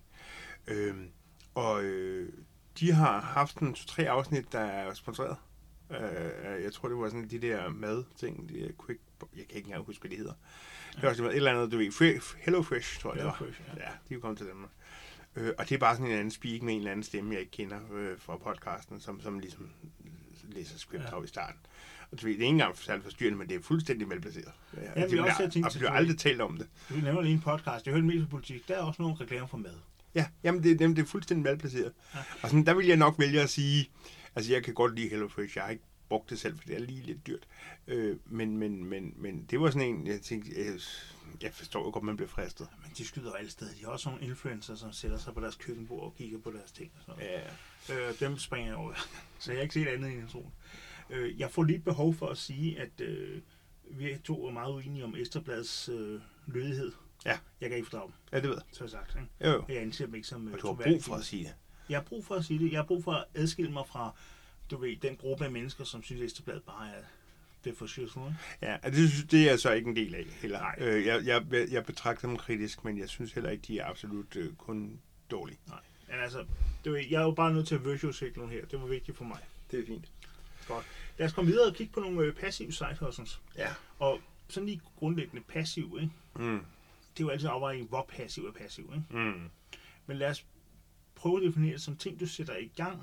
De har haft en 2-3 afsnit, der er sponsoreret. Jeg tror, det var sådan de der mad-ting, de der quick... Jeg kan ikke engang huske, hvad de hedder. Det er også et eller andet, du ved, Hello Fresh, tror jeg det var. Ja, de er jo kommet til Danmark. Og det er bare sådan en anden speak med en eller anden stemme, jeg ikke kender fra podcasten, som ligesom læser script af i starten. Og du ved, det er ikke engang særlig forstyrrende, men det er fuldstændig velplaceret. Ja, vi også har tænkt og bliver aldrig talt om det. Du nævner lige en podcast, jeg hørte mest på politik, der er også nogle reklamer for mad. Ja, jamen det er fuldstændig velplaceret. Ja. Og sådan, der vil jeg nok vælge at sige, altså jeg kan godt lide Hello Fresh, jeg har ikke brugt det selv, for det er lige lidt dyrt. Men det var sådan en, jeg tænkte, jeg forstår jo godt, man bliver fristet. Men de skyder jo alle steder. De har også nogle influencer, som sætter sig på deres køkkenbord og kigger på deres ting. Og sådan. Ja. Dem springer jeg over. Så jeg har ikke set andet end en sådan. Jeg får lige behov for at sige, at vi to er meget uenige om Ekstrabladets lødighed. Ja. Jeg kan ikke fordrage dem. Ja, det ved jeg. Så sagt, ikke? Jo. Jeg anser dem ikke som... Og du har brug for at sige det. Jeg har brug for at sige det. Jeg har brug for at adskille mig fra, du ved, den gruppe af mennesker, som synes, at Ekstrabladet bare er det for sjovt. Ja, det er jeg så ikke en del af heller. Jeg betragter dem kritisk, men jeg synes heller ikke, de er absolut kun dårlige. Nej, men altså, jeg er jo bare nødt til at virtual her. Det var vigtigt for mig. Det er fint. Godt. Lad os komme videre og kigge på nogle passive side hustles. Ja. Og sådan lige grundlæggende passiv, ikke? Det er jo altid afvejning, hvor passiv er passiv, ikke? Men lad os prøve at definere det som ting, du sætter i gang,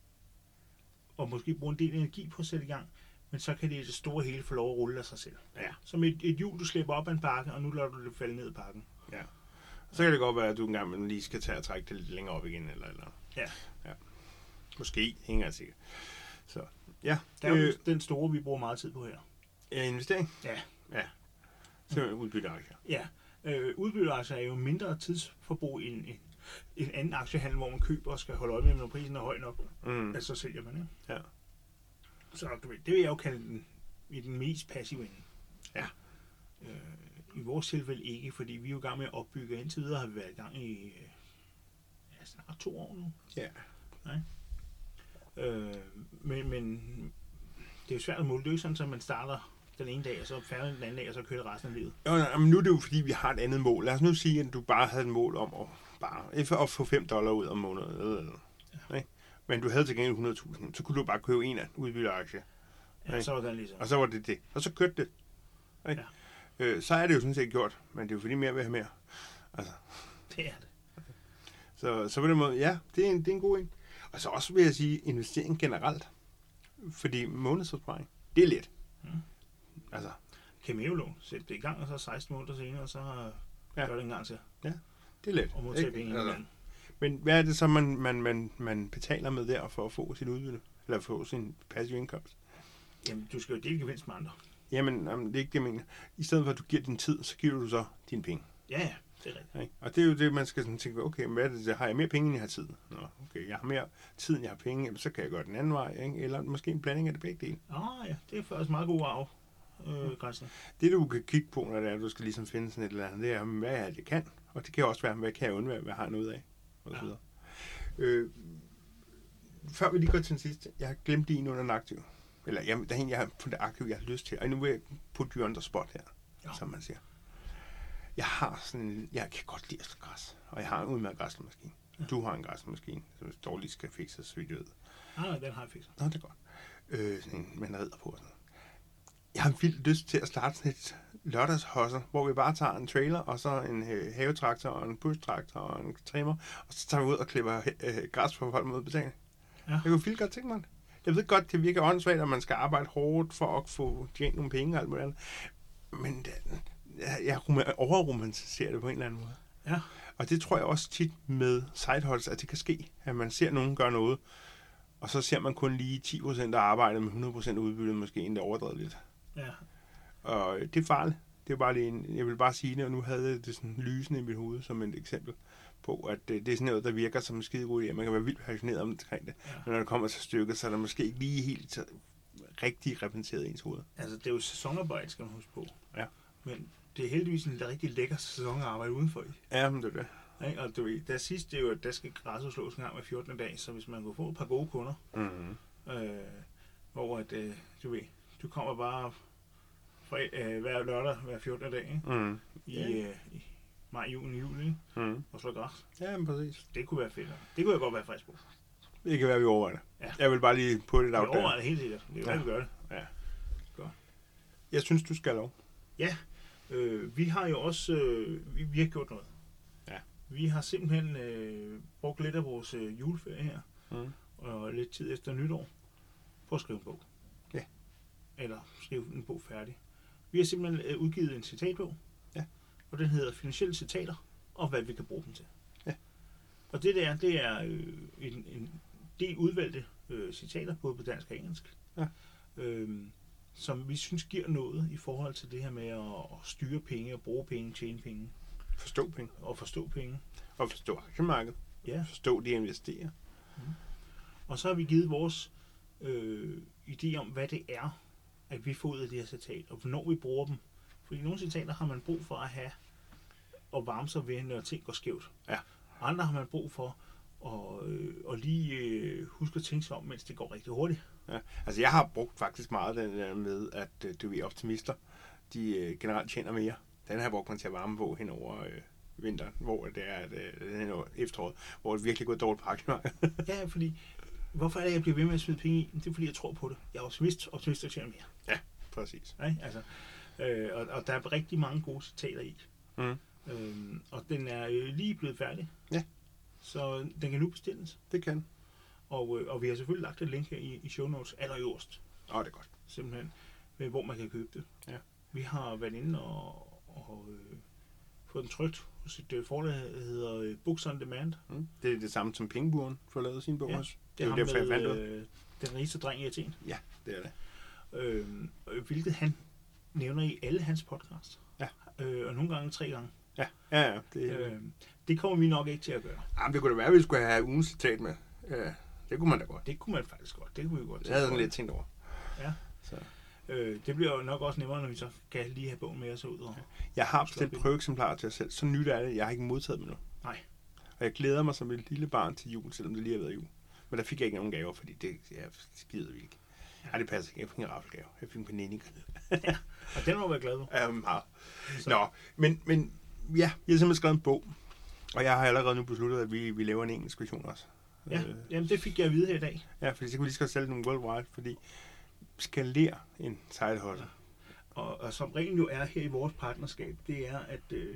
og måske bruge en del energi på at sætte i gang, men så kan det i det store hele få lov at rulle af sig selv. Ja. Som et hjul, du slipper op af en bakke, og nu lader du det falde ned i bakken. Ja. Så kan det godt være, at du engang lige skal tage og trække det lidt længere op igen, eller. Ja. Måske, hænger jeg sikkert. Så, ja. Der er jo den store, vi bruger meget tid på her. Investering? Ja. Så udbytteaktier. Ja. Udbytteaktier er jo mindre tidsforbrug end en anden aktiehandel, hvor man køber og skal holde øje med, når prisen er høj nok. Så sælger man, ikke? Ja. Så du ved, det vil jeg jo kalde den mest passive ende. Ja. I vores tilfælde ikke, fordi vi er jo i gang med at opbygge. Indtil videre har vi været i gang i snart 2 år nu. Ja. Nej. Men det er jo svært at måle. Det er jo sådan, at man starter den ene dag, og så færdig den anden dag, og så kører det resten af livet. Jo, men nu er det jo fordi, vi har et andet mål. Lad os nu sige, at du bare havde et mål om at få $5 ud om måneden. Ja. Men du havde til gengæld 100.000, så kunne du bare købe en af udbytteaktier. Ja, så var det ligesom. Og så var det. Og så kørte det. Ja. Så er det jo sådan set gjort, men det er jo fordi mere vil have mere. Altså. Det er det. Så på den måde, ja, det er en god en. Og så også vil jeg sige, investering generelt. Fordi månedsopsparing, det er let. Altså, Cameo-lån. Sæt det i gang, og så 16 måneder senere, og så gør det en gang til. Ja, det er let. Og modtage penge altså. Men hvad er det så, man betaler med der for at få sit udbytte? Eller få sin passive indkomst? Jamen, du skal jo dele gevinst med andre. Jamen, det er ikke det, jeg mener. I stedet for, at du giver din tid, så giver du så dine penge. Ja, det er rigtigt. Okay? Og det er jo det, man skal sådan tænke, okay, hvad er det? Har jeg mere penge, end jeg har tid? Nå, okay, jeg har mere tid, end jeg har penge, jamen, så kan jeg gøre den anden vej, ikke? Eller måske en blanding af det begge dele. Ja, det er faktisk meget god arv. Det, du kan kigge på, når det er, du skal ligesom finde sådan et eller andet, det er, hvad er det, jeg kan? Og det kan også være, hvad kan jeg undvære, hvad har jeg noget af? Og så videre. Før vi lige går til den sidste, jeg har glemt det en under en aktiv. Eller der er en, jeg har på det aktiv, jeg har lyst til. Og nu vil jeg putte you on the spot her, som man siger. Jeg kan godt lide at slå græs, og jeg har en udmærket græsmaskine. Ja. Du har en græsmaskine, som dårligt skal fikses, så vidt jeg ved. Den har jeg fikset. Nå, det er godt. Sådan en, man rider på. Sådan. Jeg har vildt lyst til at starte sådan et lørdagshustle, hvor vi bare tager en trailer, og så en havetraktor, og en bushtraktor, og en trimmer, og så tager vi ud og klipper græs for folk mod betaling. Ja. Jeg kunne vildt godt tænke mig det. Jeg ved godt, det virker åndssvagt, at man skal arbejde hårdt for at få tjent nogle penge og alt muligt andet. Men jeg overromantiserer det på en eller anden måde. Ja. Og det tror jeg også tit med sidehustles, at det kan ske, at man ser nogen gøre noget, og så ser man kun lige 10% af arbejdet med 100% udbytte, måske endda overdrevet lidt. Ja. Og det er farligt. Det er bare lige jeg vil bare sige det, og nu havde jeg det sådan lysende i mit hoved som et eksempel på, at det er sådan noget, der virker som en skide god idé. Man kan være vildt passioneret omkring det. Ja. Men når det kommer til stykket, så er der måske ikke lige helt rigtig repræsenteret i ens hoved. Altså, det er jo sæsonarbejde, skal man huske på. Ja. Men det er heldigvis en rigtig lækker sæsonarbejde udenfor. Ja, men det er det. Ja, og du ved, der sidst, det er jo, at der skal græsset slås en gang med 14. dag, så hvis man kunne få et par gode kunder, hvor at, du ved, du kommer bare hver lørdag, hver 14. dag, ikke? I maj, juni, juli, og slå græs. Ja, men præcis. Det kunne være fedt. Det kunne jeg godt være frisk på. Det kan være, vi overvejer det. Ja. Jeg vil bare lige putte det out der. Vi overvejer det helt sikkert. Det er jo, vi gør det. Ja. Godt. Jeg synes, du skal lov. Ja. Vi har jo også vi har gjort noget. Ja. Vi har simpelthen brugt lidt af vores juleferie her, og lidt tid efter nytår, på at skrive en bog. Ja. Eller skrive en bog færdig. Vi har simpelthen udgivet en citatbog, og den hedder Finansielle Citater, og hvad vi kan bruge dem til. Ja. Og det er en del udvalgte citater, både på dansk og engelsk, som vi synes giver noget i forhold til det her med at styre penge, og bruge penge, tjene penge. Forstå penge. Og forstå penge. Og forstå aktiemarkedet. Ja. Forstå de investerer. Og så har vi givet vores idé om, hvad det er, at vi får ud af det her citat, og hvornår vi bruger dem. Fordi nogle citater har man brug for at have og varme sig ved, når ting går skævt. Ja. Andre har man brug for at lige huske at tænke sig om, mens det går rigtig hurtigt. Ja. Altså jeg har brugt faktisk meget den der med, at du er optimister, de generelt tjener mere. Den har jeg brugt mig til at varme på hen over vinteren, hvor det er hen over efteråret, hvor det virkelig går dårligt på aktiemarkedet. Ja, fordi hvorfor er det, jeg bliver ved med at smide penge i? Det er fordi, jeg tror på det. Jeg er optimist og tjener mere. Ja, præcis. Ja, altså, og der er rigtig mange gode citater i. Og den er lige blevet færdig. Ja. Så den kan nu bestilles. Det kan. Og vi har selvfølgelig lagt et link her i show notes allerøverst. Det er godt. Simpelthen, hvor man kan købe det. Ja. Vi har været inde og fået den trykt hos et forlag, der hedder Books on Demand. Det er det samme som Pengeburen for at lave sin bog også. Det er derfor, jeg fandt den rigeste dreng i Athen. Ja, det er det. Hvilket han nævner i alle hans podcasts. Ja. Og nogle gange 3 gange. Ja. Det kommer vi nok ikke til at gøre. Jamen, det kunne da være, at vi skulle have ugens citat med. Det kunne man da godt. Det kunne man faktisk godt. Det kunne vi godt. Det havde jeg sådan lidt tænkt over. Ja. Så. Det bliver jo nok også nemmere, når vi så kan lige have bogen med os ud. Og jeg har bestilt prøveeksemplarer til os selv. Så nyt er det. Jeg har ikke modtaget dem nu. Nej. Og jeg glæder mig som et lille barn til jul, selvom det lige har været jul. Men der fik jeg ikke nogen gaver, fordi det skider vi ikke. Ja, det passer ikke. Jeg fik en raffelgave. Jeg fik en panini. Ja, og den må være glad for. Ja, meget. Nå, men ja, jeg har simpelthen skrevet en bog. Og jeg har allerede nu besluttet, at vi laver en engelsk version også. Ja, jamen det fik jeg at vide her i dag. Ja, fordi så kunne vi lige så godt sælge nogle worldwide, fordi skalere en side hustle. Og som reglen jo er her i vores partnerskab, det er, at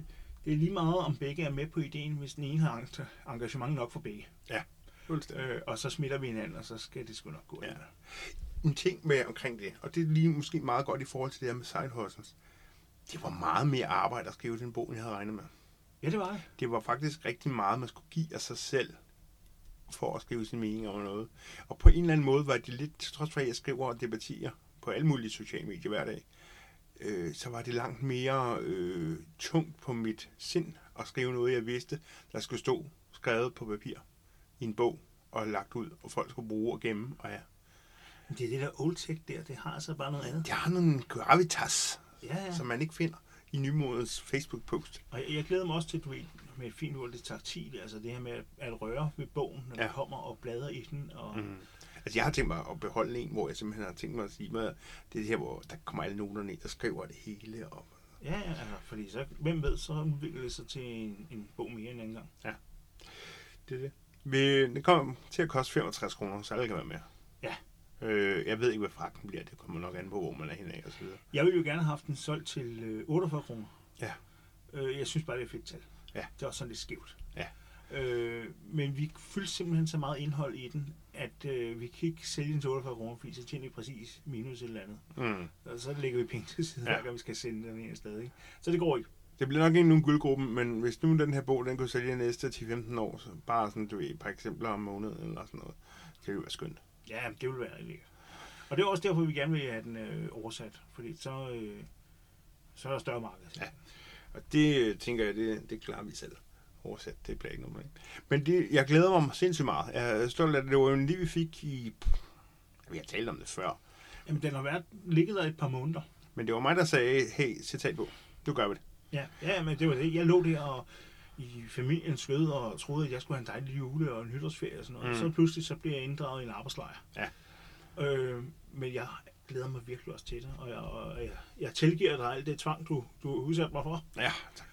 det er lige meget, om begge er med på ideen, hvis den ene har engagement nok for begge. Ja, fuldstændig. Og så smitter vi hinanden, og så skal det sgu nok gå. Ja. En ting med omkring det, og det er lige måske meget godt i forhold til det her med side hustles. Det var meget mere arbejde at skrive den bog, end jeg havde regnet med. Ja, det var det. Det var faktisk rigtig meget, man skulle give af sig selv, for at skrive sin mening om noget. Og på en eller anden måde var det lidt, trods for at jeg skriver og debatterer på alle mulige sociale medier hver dag, så var det langt mere tungt på mit sind at skrive noget, jeg vidste, der skulle stå skrevet på papir i en bog og lagt ud, og folk skulle bruge og gemme. Og ja. Det er det der old tech der, det har altså bare noget andet. Det har nogle gravitas, ja. som man ikke finder i nymodens Facebook-post. Og jeg glæder mig også til, med et fint ord, det taktile, altså det her med at røre ved bogen, når der kommer og bladrer i den. Og... Altså jeg har tænkt mig at beholde en, hvor jeg simpelthen har tænkt mig at sige, at det er her, hvor der kommer alle noterne ind, der skriver det hele op. Ja, altså, fordi så, hvem ved, så udvikler det sig til en bog mere end anden gang. Ja, det er det. Det kommer til at koste 65 kroner, så alle kan være med. Ja. Jeg ved ikke, hvad fragten bliver. Det kommer nok an på, hvor man er henad og så videre. Jeg ville jo gerne have haft den solgt til 48 kroner. Ja. Jeg synes bare, det er fedt tal. Ja. Det er også sådan lidt skævt. Ja. Men vi fyldte simpelthen så meget indhold i den, at vi kan ikke sælge den til 48 kroner, fordi så tjener vi præcis minus et eller andet. Og så lægger vi penge til side, hver gang vi skal sende den ene sted. Ikke? Så det går ikke. Det bliver nok ikke nogen guldgruppen, men hvis nu den her bog, den kunne sælge næste 10-15 år, så bare sådan, du ved, et par eksempler om måneden eller sådan noget, det ville være skønt. Ja, det ville være lækkert. Og det er også derfor, vi gerne vil have den oversat, fordi så er der større marked. Ja, og det tænker jeg, det klarer vi selv. Oversat, det bliver ikke noget med. Men jeg glæder mig sindssygt meget. Jeg er stolt af det. Det var jo en lige, vi fik i... Vi har talt om det før. Jamen, den har ligget der et par måneder. Men det var mig, der sagde, hey, citat på. Du gør vi det. Ja, men det var det. Jeg lå der og i familiens skød og troede, at jeg skulle have en dejlig jule og en nytårsferie og sådan noget. Så pludselig så bliver jeg inddraget i en arbejdslejr. Ja. Men jeg glæder mig virkelig også til det. Og jeg tilgiver dig alt det tvang, du udsat mig for. Ja, tak.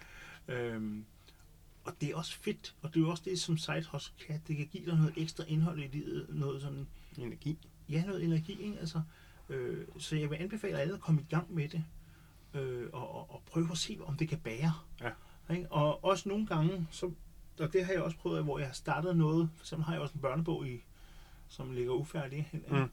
Og det er også fedt, og det er jo også det, som side hustle kan. Det kan give dig noget ekstra indhold i livet, noget sådan... Energi. Ja, noget energi, ikke? Altså, så jeg vil anbefale alle at komme i gang med det, og prøve at se, om det kan bære. Ja. Ikke? Og også nogle gange, og det har jeg også prøvet, hvor jeg har startet noget, for eksempel har jeg også en børnebog som ligger ufærdig.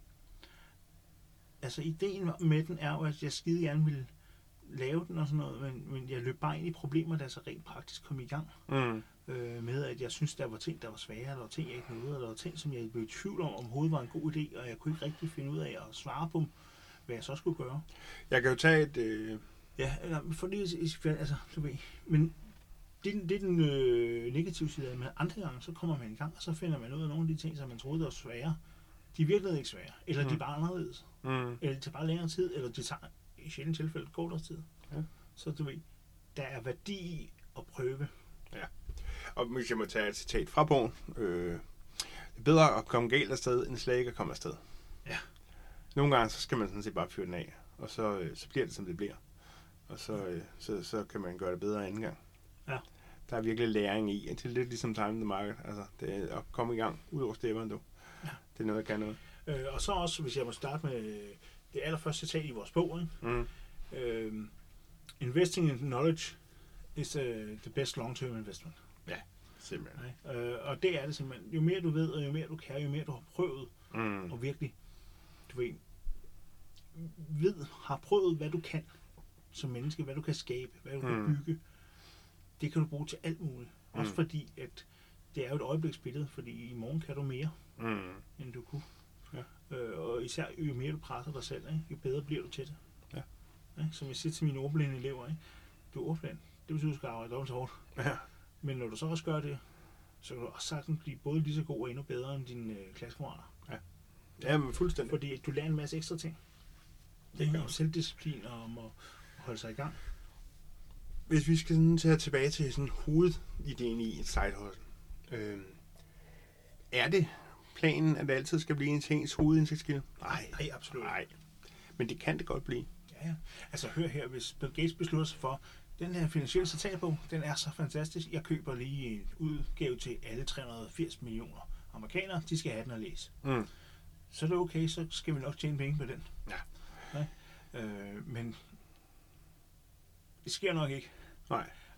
Altså, ideen med den er jo, at jeg skide gerne ville lave den og sådan noget, men jeg løb bare ind i problemer, der så rent praktisk kom i gang. Med at jeg synes, der var ting, der var svære, der var ting, jeg ikke nåede, og der var ting, som jeg blev i tvivl om hovedet var en god idé, og jeg kunne ikke rigtig finde ud af at svare på, hvad jeg så skulle gøre. Jeg kan jo tage et... Ja, for det, altså, du ved, men det er den negative side af det, men andre gange, så kommer man i gang, og så finder man ud af nogle af de ting, som man troede, der var svære. De er virkelig ikke svære, eller de er bare anderledes. Eller det tager bare længere tid, eller de tager i sjældent tilfælde kortere tid. Ja. Så du ved, der er værdi i at prøve. Ja. Og hvis jeg må tage et citat fra bogen, det er bedre at komme galt afsted, end slet ikke at komme afsted. Ja. Nogle gange, så skal man sådan set bare fyre den af, og så bliver det, som det bliver. Og så kan man gøre det bedre anden gang. Ja. Der er virkelig læring i, det er lidt ligesom time the market. Altså, det er at komme i gang, ud over stepperen, du. Ja. Det er noget, der kan noget. Og så også, hvis jeg må starte med det allerførste citat i vores bog, investing in knowledge is the best long-term investment. Ja, simpelthen. Og det er det simpelthen. Jo mere du ved, og jo mere du kan, jo mere du har prøvet, og virkelig, du har prøvet, hvad du kan som menneske, hvad du kan skabe, hvad du kan bygge. Det kan du bruge til alt muligt. Også fordi, at det er jo et øjebliksbillede, fordi i morgen kan du mere, end du kunne. Ja. Og især jo mere du presser dig selv, ikke? Jo bedre bliver du til det. Ja. Ja, som jeg siger til mine ordblinde elever, ikke? Du er ordblind. Det betyder, at du skal arbejde dobbelt så hårdt. Ja. Men når du så også gør det, så kan du også sagtens blive både lige så god og endnu bedre end dine klassekammerater. Ja. Ja, men fuldstændig. Fordi du lærer en masse ekstra ting. Det er jo selvdisciplin om at holde sig i gang. Hvis vi skal sådan tage tilbage til sådan hovedideen i et side hustle, er det planen, at det altid skal blive ens hovedindtægtskilde? Nej, absolut. Nej. Men det kan det godt blive. Ja. Altså hør her, hvis Bill Gates beslutter sig for, den her finansielle citatbog, den er så fantastisk, jeg køber lige en udgave til alle 380 millioner amerikanere, de skal have den at læse. Så er det okay, så skal vi nok tjene penge på den. Ja. Men det sker nok ikke. Nej.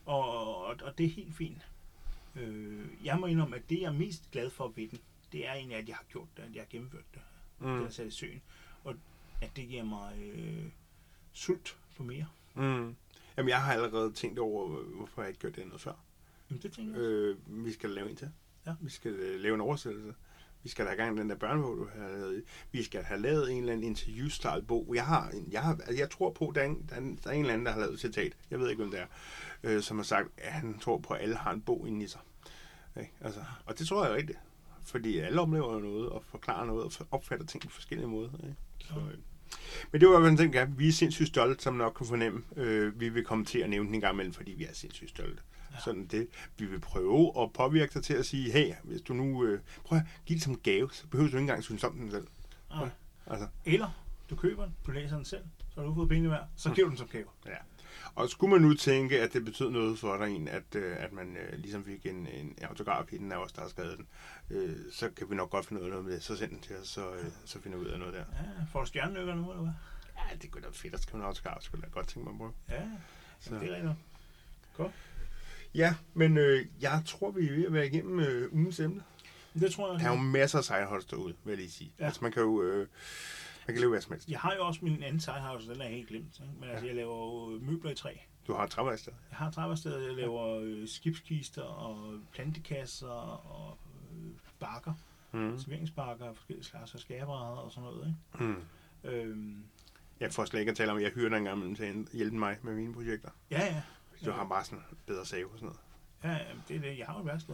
Og det er helt fint. Jeg må indrømme, at det jeg er mest glad for ved den, det er egentlig, at jeg har gjort det, at jeg har gennemført det. Det er sat i søen. Og at det giver mig sult på mere. Jamen, jeg har allerede tænkt over, hvorfor jeg ikke gjort det noget før. Jamen, det tænker jeg også. Vi skal lave en til. Ja. Vi skal lave en oversættelse. Vi skal have gang i den der børnebog, du har lavet. Vi skal have lavet en eller anden interview-style-bog. Jeg tror på, der er en eller anden, der har lavet et citat. Jeg ved ikke, hvem det er. Som har sagt, at han tror på, at alle har en bog inde i sig. Okay? Altså, og det tror jeg rigtigt. Fordi alle oplever noget, og forklarer noget, og opfatter ting på forskellige måder. Ikke? Så, men det var en ting, vi er sindssygt stolte, som nok kan fornemme. Vi vil komme til at nævne den en gang imellem, fordi vi er sindssygt stolte. Ja. Sådan det. Vi vil prøve at påvirke dig til at sige, hey, hvis du nu prøv at give det som gave, så behøver du ikke engang synes om den selv. Ja. Altså. Eller du køber den, du læser den selv, så har du fået penge værd, så giver du den som gave. Ja. Og skulle man nu tænke, at det betød noget for dig, at man ligesom fik en autograf i den af os, der har skrevet den, så kan vi nok godt finde noget med det. Så send den til os, så finder vi ud af noget der. Ja, får du stjernenykker nu, eller hvad? Ja, det kunne da fedt at skrive en autograf, skulle jeg godt tænke mig at prøve. Ja, det er rigtigt nok. Godt. Ja, men jeg tror, vi er ved at være igennem ugens emne. Det tror jeg. Der er jo masser af sideholds derude, vil jeg lige sige. Ja. Altså, man kan jo man kan leve hvad som helst. Jeg har jo også min anden sidehouse, den er helt glemt. Ikke? Men altså, jeg laver jo møbler i træ. Du har et træværksted? Jeg har et træværksted. Jeg laver skibskister og plantekasser og bakker. Serveringsbakker, forskellige slags skabrædder og sådan noget. Ikke? Jeg får slet ikke at tale om, at jeg hyrer dig en gang imellem til at hjælpe mig med mine projekter. Ja. Du har bare sådan bedre save og sådan noget. Ja, det er det. Jeg har jo et værksted.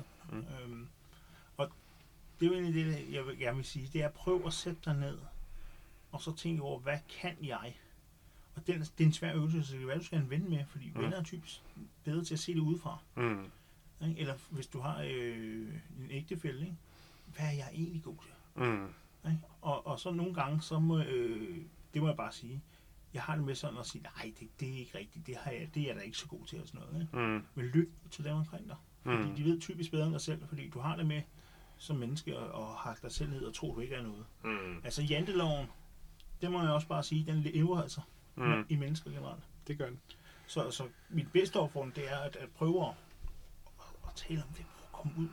Og det er jo egentlig det, jeg gerne vil sige. Det er at prøve at sætte dig ned, og så tænke over, hvad kan jeg? Og det er en svær øvelse, så det kan være, du skal have en ven med, fordi venner er typisk bedre til at se det udefra. Eller hvis du har en ægtefælle, ikke? Hvad er jeg egentlig god til? Og så nogle gange, så må, det må jeg bare sige, jeg har det med sådan at sige, nej, det er ikke rigtigt, det er jeg da ikke så god til og sådan noget. Ikke? Men lyt til dem omkring dig, fordi de ved typisk bedre end dig selv, fordi du har det med som menneske og hakke dig selv ned og tro, du ikke er noget. Altså janteloven, det må jeg også bare sige, den lever altså i mennesker generelt. Det gør den. Så mit bedste opfordring, det er at prøve at tale om det, at komme ud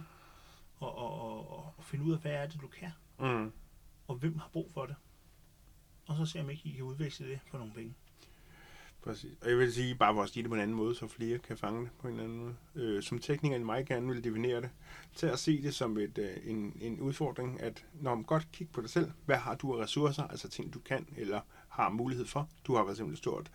og finde ud af, hvad er det, du kan, og hvem har brug for det. Og så se om ikke I kan udveksle det for nogle penge. Præcis. Og jeg vil sige, bare for at sige det på en anden måde, så flere kan fange det på en anden måde. Som tekniker i mig gerne vil definere det, til at se det som en udfordring, at når man godt kigge på dig selv, hvad har du af ressourcer, altså ting du kan, eller har mulighed for. Du har for eksempel et stort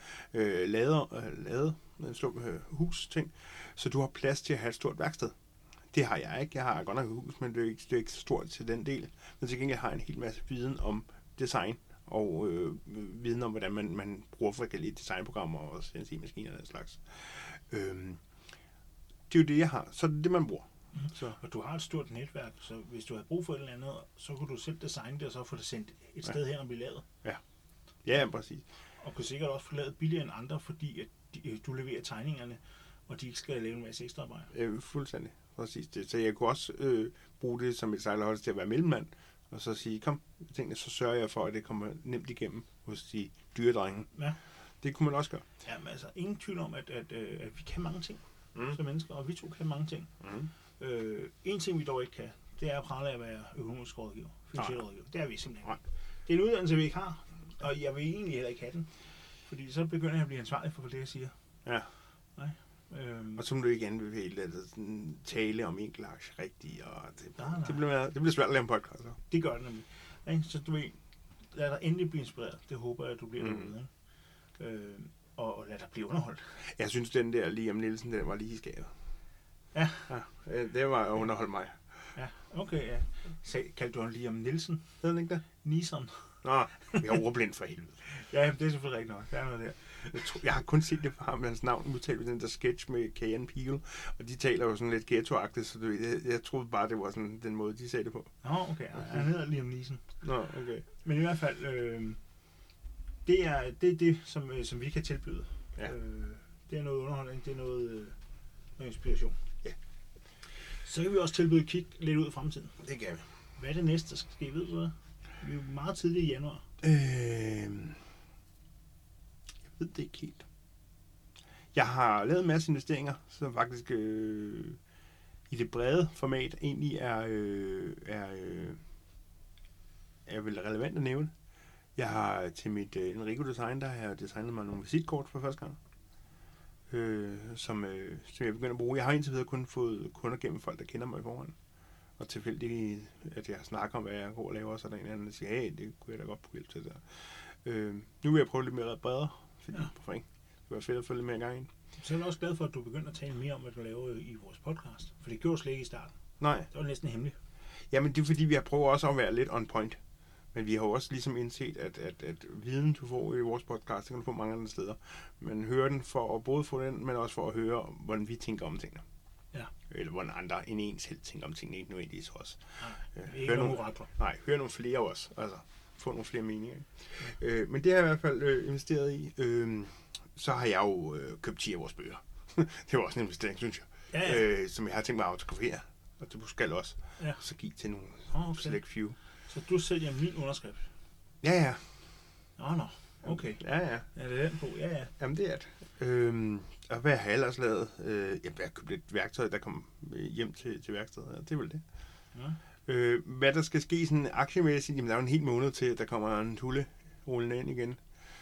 hus ting, så du har plads til at have et stort værksted. Det har jeg ikke. Jeg har godt nok et hus, men det er ikke så stort til den del. Men til gengæld har jeg en hel masse viden om design, og viden om, hvordan man bruger forskellige designprogrammer og CNC-maskiner og den slags. Det er jo det, jeg har. Så det er det, man bruger. Så. Og du har et stort netværk, så hvis du har brug for et eller andet, så kunne du selv designe det, og så få det sendt et sted hen og blive lavet. Ja, præcis. Og kan sikkert også få lavet billigere end andre, fordi at du leverer tegningerne, og de ikke skal lave en masse ekstra arbejde. Fuldstændig. Præcis det. Så jeg kunne også bruge det som et sejlerhold til at være mellemmand, og så sige, kom, så sørger jeg for, at det kommer nemt igennem hos de dyredrenge. Ja. Det kunne man også gøre. Ja, men altså, ingen tvivl om, at vi kan mange ting som mennesker, og vi to kan mange ting. En ting, vi dog ikke kan, det er at prale af at være økonomisk rådgiver, finansiel rådgiver. Det er vi simpelthen ikke. Det er en uddannelse, vi ikke har, og jeg vil egentlig heller ikke have den, fordi så begynder jeg at blive ansvarlig for det, jeg siger. Ja. Nej. Og så må du ikke anbefale at tale om enkeltaktier rigtigt, og det bliver svært at lave en podcast. Så. Det gør det nemlig. Ikke? Så du ved, lad dig endelig blive inspireret. Det håber jeg, at du bliver derude. Ikke? Og lad dig blive underholdt. Jeg synes, den der Liam Nielsen, den var lige i skabet. Ja. Det var at underholde mig. Ja, okay, ja. Kaldte du ham Liam Nielsen? Ved du ikke det? Nissan. Nå, jeg er ordblind for helvede. Ja, det er selvfølgelig rigtigt nok. Der er noget der. Jeg har kun set det for ham, hans navn udtalt ved den der sketch med Kay and Peele, og de taler jo sådan lidt ghetto-agtigt, så jeg troede bare, det var sådan den måde, de sagde det på. Nå, okay. Han hedder Liam Neeson. Nå, okay. Men i hvert fald, det er det, som vi kan tilbyde. Ja. Det er noget underholdning, det er noget inspiration. Ja. Så kan vi også tilbyde at kigge lidt ud i fremtiden. Det kan vi. Hvad er det næste, der skal ske? Ved du hvad? Vi er jo meget tidligt i januar. Jeg ved det ikke helt. Jeg har lavet en masse investeringer, som faktisk i det brede format egentlig er vel relevant at nævne. Jeg har til mit Enrico Design, der har jeg designet mig nogle visitkort for første gang, som jeg begynder at bruge. Jeg har indtil videre kun fået kunder gennem folk, der kender mig i forhånd. Og tilfældigt, at jeg snakker om, hvad jeg går og laver, så er der en anden, der siger, hey, det kunne jeg da godt bruge hjælp til der. Nu vil jeg prøve lidt mere bredere, fordi det var fedt at få lidt mere gang i. Så er jeg også glad for, at du begynder at tale mere om, hvad du laver i vores podcast. For det gjorde slet ikke i starten. Nej. Det var næsten hemmeligt. Jamen, det er fordi, vi har prøvet også at være lidt on point. Men vi har jo også ligesom indset, at viden, du får i vores podcast, det kan du få mange andre steder. Man hører den for at både få den, men også for at høre, hvordan vi tænker om tingene. Ja. Eller hvordan andre end en selv tænker om tingene, ikke nødvendigvis også. Ikke nogle orakler. Nej, hør nogle flere også. Altså, få nogle flere meninger. Men det har jeg i hvert fald investeret i. Så har jeg jo købt 10 af vores bøger. Det var også en investering, synes jeg. Som jeg har tænkt mig at autografere. Og det skal også. Ja. Så give til nogle select few. Så du sælger min underskrift? Ja. Nå. Okay. Ja. Ja, det er den på. Ja. Jamen, det er det. Og hvad har jeg ellers lavet? Jeg har købt et værktøj, der kom hjem til værkstedet. Det er vel det. Ja. Hvad der skal ske sådan aktiemæssigt, jamen der er jo en hel måned til, at der kommer en tulle rullende ind igen.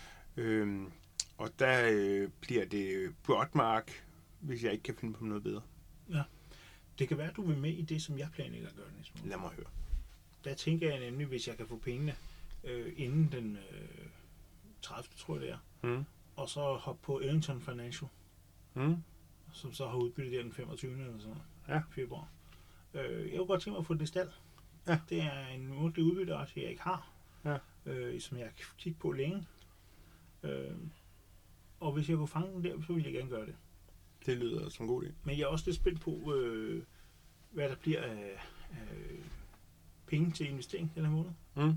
Og der bliver det Broadmark, hvis jeg ikke kan finde på noget bedre. Ja. Det kan være, at du vil med i det, som jeg planlægger at gøre næste måned. Lad mig høre. Der tænker jeg nemlig, hvis jeg kan få pengene inden den 30. tror jeg det er, og så hoppe på Ellington Financial, som så har udbyttet der den 25. eller sådan noget, februar. Jeg kunne godt tænke mig at få det stald. Ja. Det er en mundtlig udbytteaktie, jeg ikke har, som jeg kan kigge på længe. Og hvis jeg kunne fange den der, så ville jeg gerne gøre det. Det lyder som en god idé. Men jeg er også lidt spændt på, hvad der bliver af penge til investering den her måned.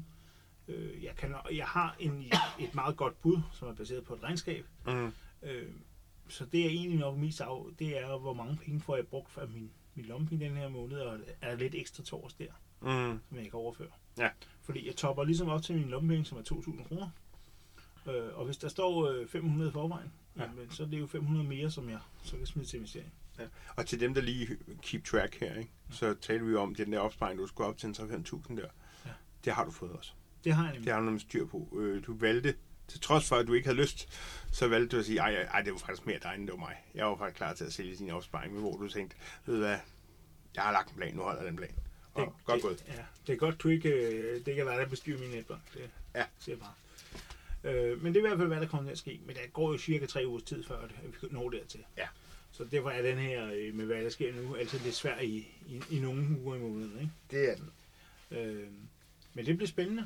Jeg har et meget godt bud, som er baseret på et regnskab. Så det er egentlig nok mest af, det er, hvor mange penge får jeg brugt for min lommepenge den her måned, og er der lidt ekstra tors der, som jeg kan overføre. Ja. Fordi jeg topper ligesom op til min lommepenge, som er 2.000 kroner. Og hvis der står 500 i forvejen, jamen, så er det jo 500 mere, som jeg så kan smide til investering. Ja. Og til dem, der lige keep track her, ikke? Så taler vi jo om den der opsparing, du skulle op til en 3.500 der. Ja. Det har du fået også. Det har jeg nemlig. Det har du nemlig styr på. Du valgte, til trods for, at du ikke havde lyst, så valgte du at sige, ej, det var faktisk mere dig, end det var mig. Jeg var faktisk klar til at sælge din opsparing, hvor du tænkte, ved du hvad, jeg har lagt en plan, nu holder den plan. Og godt gået. Ja, det er godt, du ikke, det kan være, der bestyrer min netbank. Det siger bare. Men det er i hvert fald, hvad der kommer til at ske. Men der går jo cirka 3 ugers tid, før at vi når dertil. Ja. Så derfor er den her, med hvad der sker nu, altid lidt svær i nogle uger i måneden. Ikke? Det er den. Men det bliver spændende.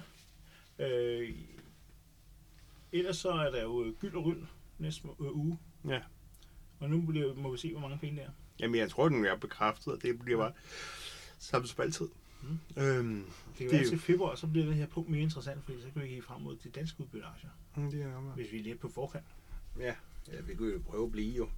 Ellers så er der jo gyld og ryld næste uge. Ja. Og nu må vi se, hvor mange penge der er. Jamen, jeg tror, den er bekræftet, og det bliver bare samme som altid. Det kan være til februar, så bliver det her punkt mere interessant, fordi så kan vi give frem mod de danske udbytteaktier. Det er nok. Hvis vi er lidt på forkant. Ja, vi kunne jo prøve at blive jo.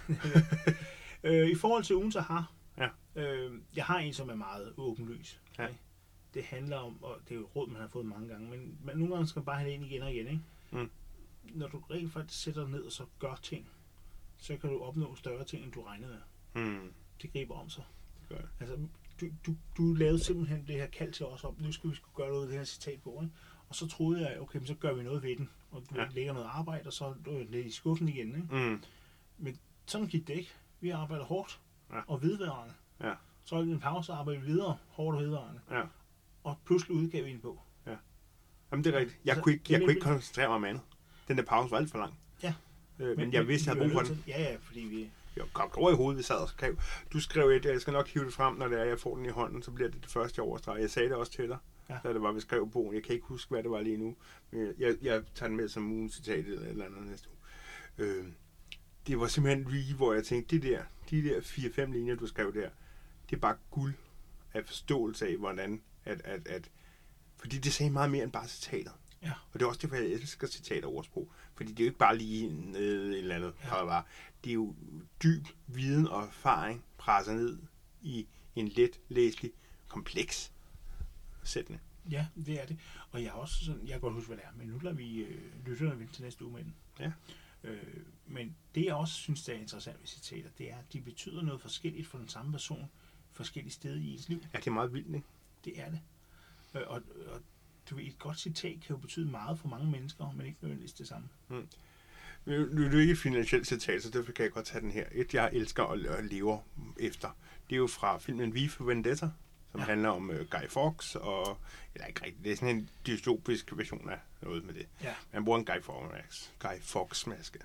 I forhold til ugens aha, jeg har en, som er meget åbenlys. Ja. Det handler om, og det er jo et råd, man har fået mange gange, men nogle gange skal man bare have det ind igen og igen. Ikke? Når du rent faktisk sætter ned og så gør ting, så kan du opnå større ting, end du regnede med. Det griber om sig. Det gør det. Altså, du lavede simpelthen det her kald til os om, nu skal vi gøre noget af det her citat på, ikke? Og så troede jeg, okay, så gør vi noget ved den, og du lægger noget arbejde, og så er det lidt i skuffen igen, ikke? Men sådan gik det ikke. Vi arbejder hårdt og vedvarende. Ja. Så holdt vi en pause og arbejdede videre, hårdt og vedvarende. Ja. Og pludselig udgav vi en bog. Ja. Jamen det er rigtigt. Jeg kunne ikke koncentrere mig om andet. Den der pause var alt for lang. Ja. Men jeg vidste, jeg havde brug for den. Ja, fordi vi... Jeg kom over i hovedet, vi sad og skrev. Du skrev et, jeg skal nok hive det frem, når det er, jeg får den i hånden, så bliver det første, jeg overstreger. Jeg sagde det også til dig, da det var, vi skrev bogen. Jeg kan ikke huske, hvad det var lige nu. Men jeg tager den med som ugens citat eller andet næste uge. Det var simpelthen lige, hvor jeg tænkte, de der 4-5 linjer, du skrev der, det er bare guld af forståelse af, hvordan at fordi det sagde meget mere end bare citater. Ja. Og det er også derfor, jeg elsker citater og ordsprog. Fordi det er jo ikke bare lige et eller andet. Ja. Det er jo dyb viden og erfaring presset ned i en let læselig, kompleks sætning. Ja, det er det. Og jeg er også sådan, jeg kan godt huske, hvad det er, men nu lader vi lytterne vente til næste uge med den. Ja. Men det jeg også synes, der er interessant ved citater, det er, at de betyder noget forskelligt for den samme person, forskellige steder i ens liv. Ja, det er meget vildt, ikke? Det er det. Og du ved, et godt citat kan jo betyde meget for mange mennesker, men ikke nødvendigvis det samme. Nu er det ikke et finansielt citat, så derfor kan jeg godt tage den her. Et, jeg elsker og lever efter. Det er jo fra filmen V for Vendetta, som handler om Guy Fawkes, eller ikke rigtigt, det er sådan en dystopisk version af noget med det. Ja. Man bruger en Guy Fawkes-maske.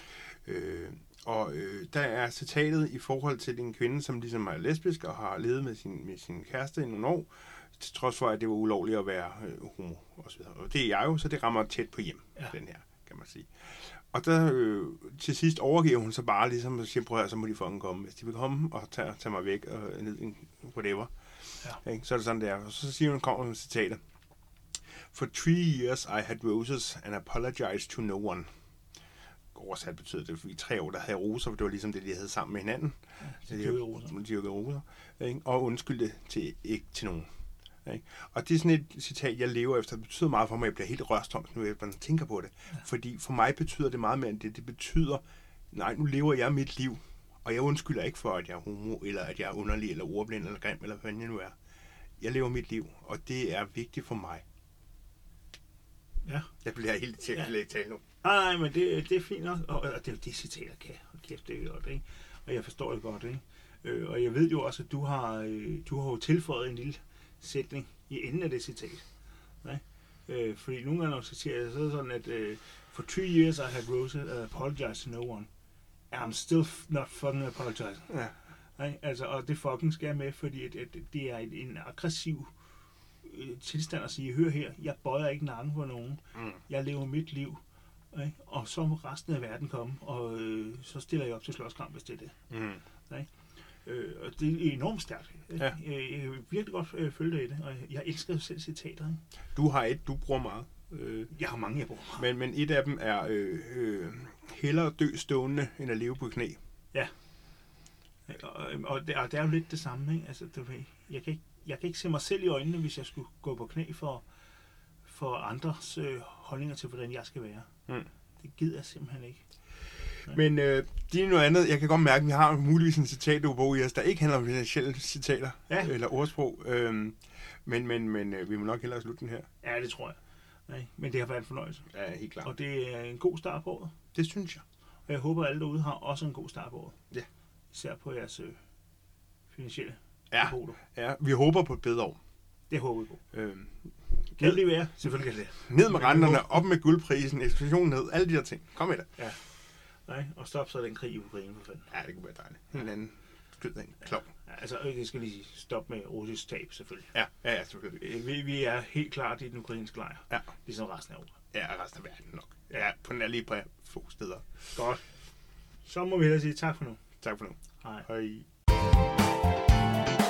Der er citatet i forhold til en kvinde, som ligesom er lesbisk og har levet med sin kæreste i nogle år, til trods for, at det var ulovligt at være homo og så videre. Og det er jeg jo, så det rammer tæt på hjem, den her, kan man sige. Og der til sidst overgiver hun så bare ligesom og siger, prøv her, så må de fucking komme. Hvis de vil komme og tage mig væk og ned i whatever. Ja. Så er det sådan, der. Og så siger hun, kommer med citatet. For 3 years I had roses and apologized to no one. Oversat betyder det, fordi 3 år der havde roser, for det var ligesom det, de havde sammen med hinanden. Ja, de dyrkede roser. Og undskyldte ikke til nogen. Ikke? Og det er sådan et citat, jeg lever efter. Det betyder meget for mig, at jeg bliver helt rørstom, nu jeg tænker på det. Ja. Fordi for mig betyder det meget mere end det. Det betyder, nej, nu lever jeg mit liv, og jeg undskylder ikke for, at jeg er homo, eller at jeg er underlig, eller ordblind, eller grim, eller hvad jeg nu er. Jeg lever mit liv, og det er vigtigt for mig. Ja. Jeg bliver helt til at tale nu. Nej, men det er fint nok, og det er jo det citater kan. Kæft, det er godt, ikke? Og jeg forstår det godt, ikke? Og jeg ved jo også, at du har jo tilføjet en lille sætning i enden af det citat. Nej? Fordi nogle gange, når citerer, så er det sådan, at for 3 years I had roses and apologized to no one. I'm still not fucking apologizing. Ja. Nej? Altså, og det fucking skal jeg med, fordi at det er en aggressiv tilstand at sige, hør her, jeg bøjer ikke nakken for nogen. Jeg lever mit liv. Ikke? Og så må resten af verden komme, og så stiller jeg op til slåskamp, hvis det er det. Og det er enormt stærkt. Ja. Jeg kan virkelig godt følge det i det, og jeg elsker selv citater. Ikke? Du har et, du bruger meget. Jeg har mange, jeg bruger meget. Men et af dem er hellere dø stående, end at leve på knæ. Ja. Og det er jo lidt det samme. Ikke? Altså, jeg kan ikke se mig selv i øjnene, hvis jeg skulle gå på knæ for andres holdninger til, hvordan jeg skal være. Det gider jeg simpelthen ikke. Ja. Men det er noget andet. Jeg kan godt mærke, at vi har muligvis en citatbog i os, der ikke handler om finansielle citater eller ordsprog. Men vi må nok hellere slutte den her. Ja, det tror jeg. Nej, men det har været en fornøjelse. Ja, helt klart. Og det er en god start på året. Det synes jeg. Og jeg håber, at alle derude har også en god start på året. Ja. Især på jeres finansielle depoter. Ja, vi håber på et bedre år. Det håber vi på. Kan det være? Selvfølgelig kan det. Ned med renterne, op med guldprisen, eksplosionen ned, alle de der ting. Kom med det. Ja. Nej, og stop så den krig i Ukraine for fanden. Ja, det kunne være dejligt. En anden skydning. Klog. Ja, altså, jeg skal lige stoppe med russisk tab, selvfølgelig. Ja, selvfølgelig. Vi er helt klart i den ukrainske lejr. Ja. Ligesom resten af Europa. Ja, resten af verden nok. Ja, på den er lige på få steder. Godt. Så må vi hellere sige tak for nu. Tak for nu. Hej. Hej.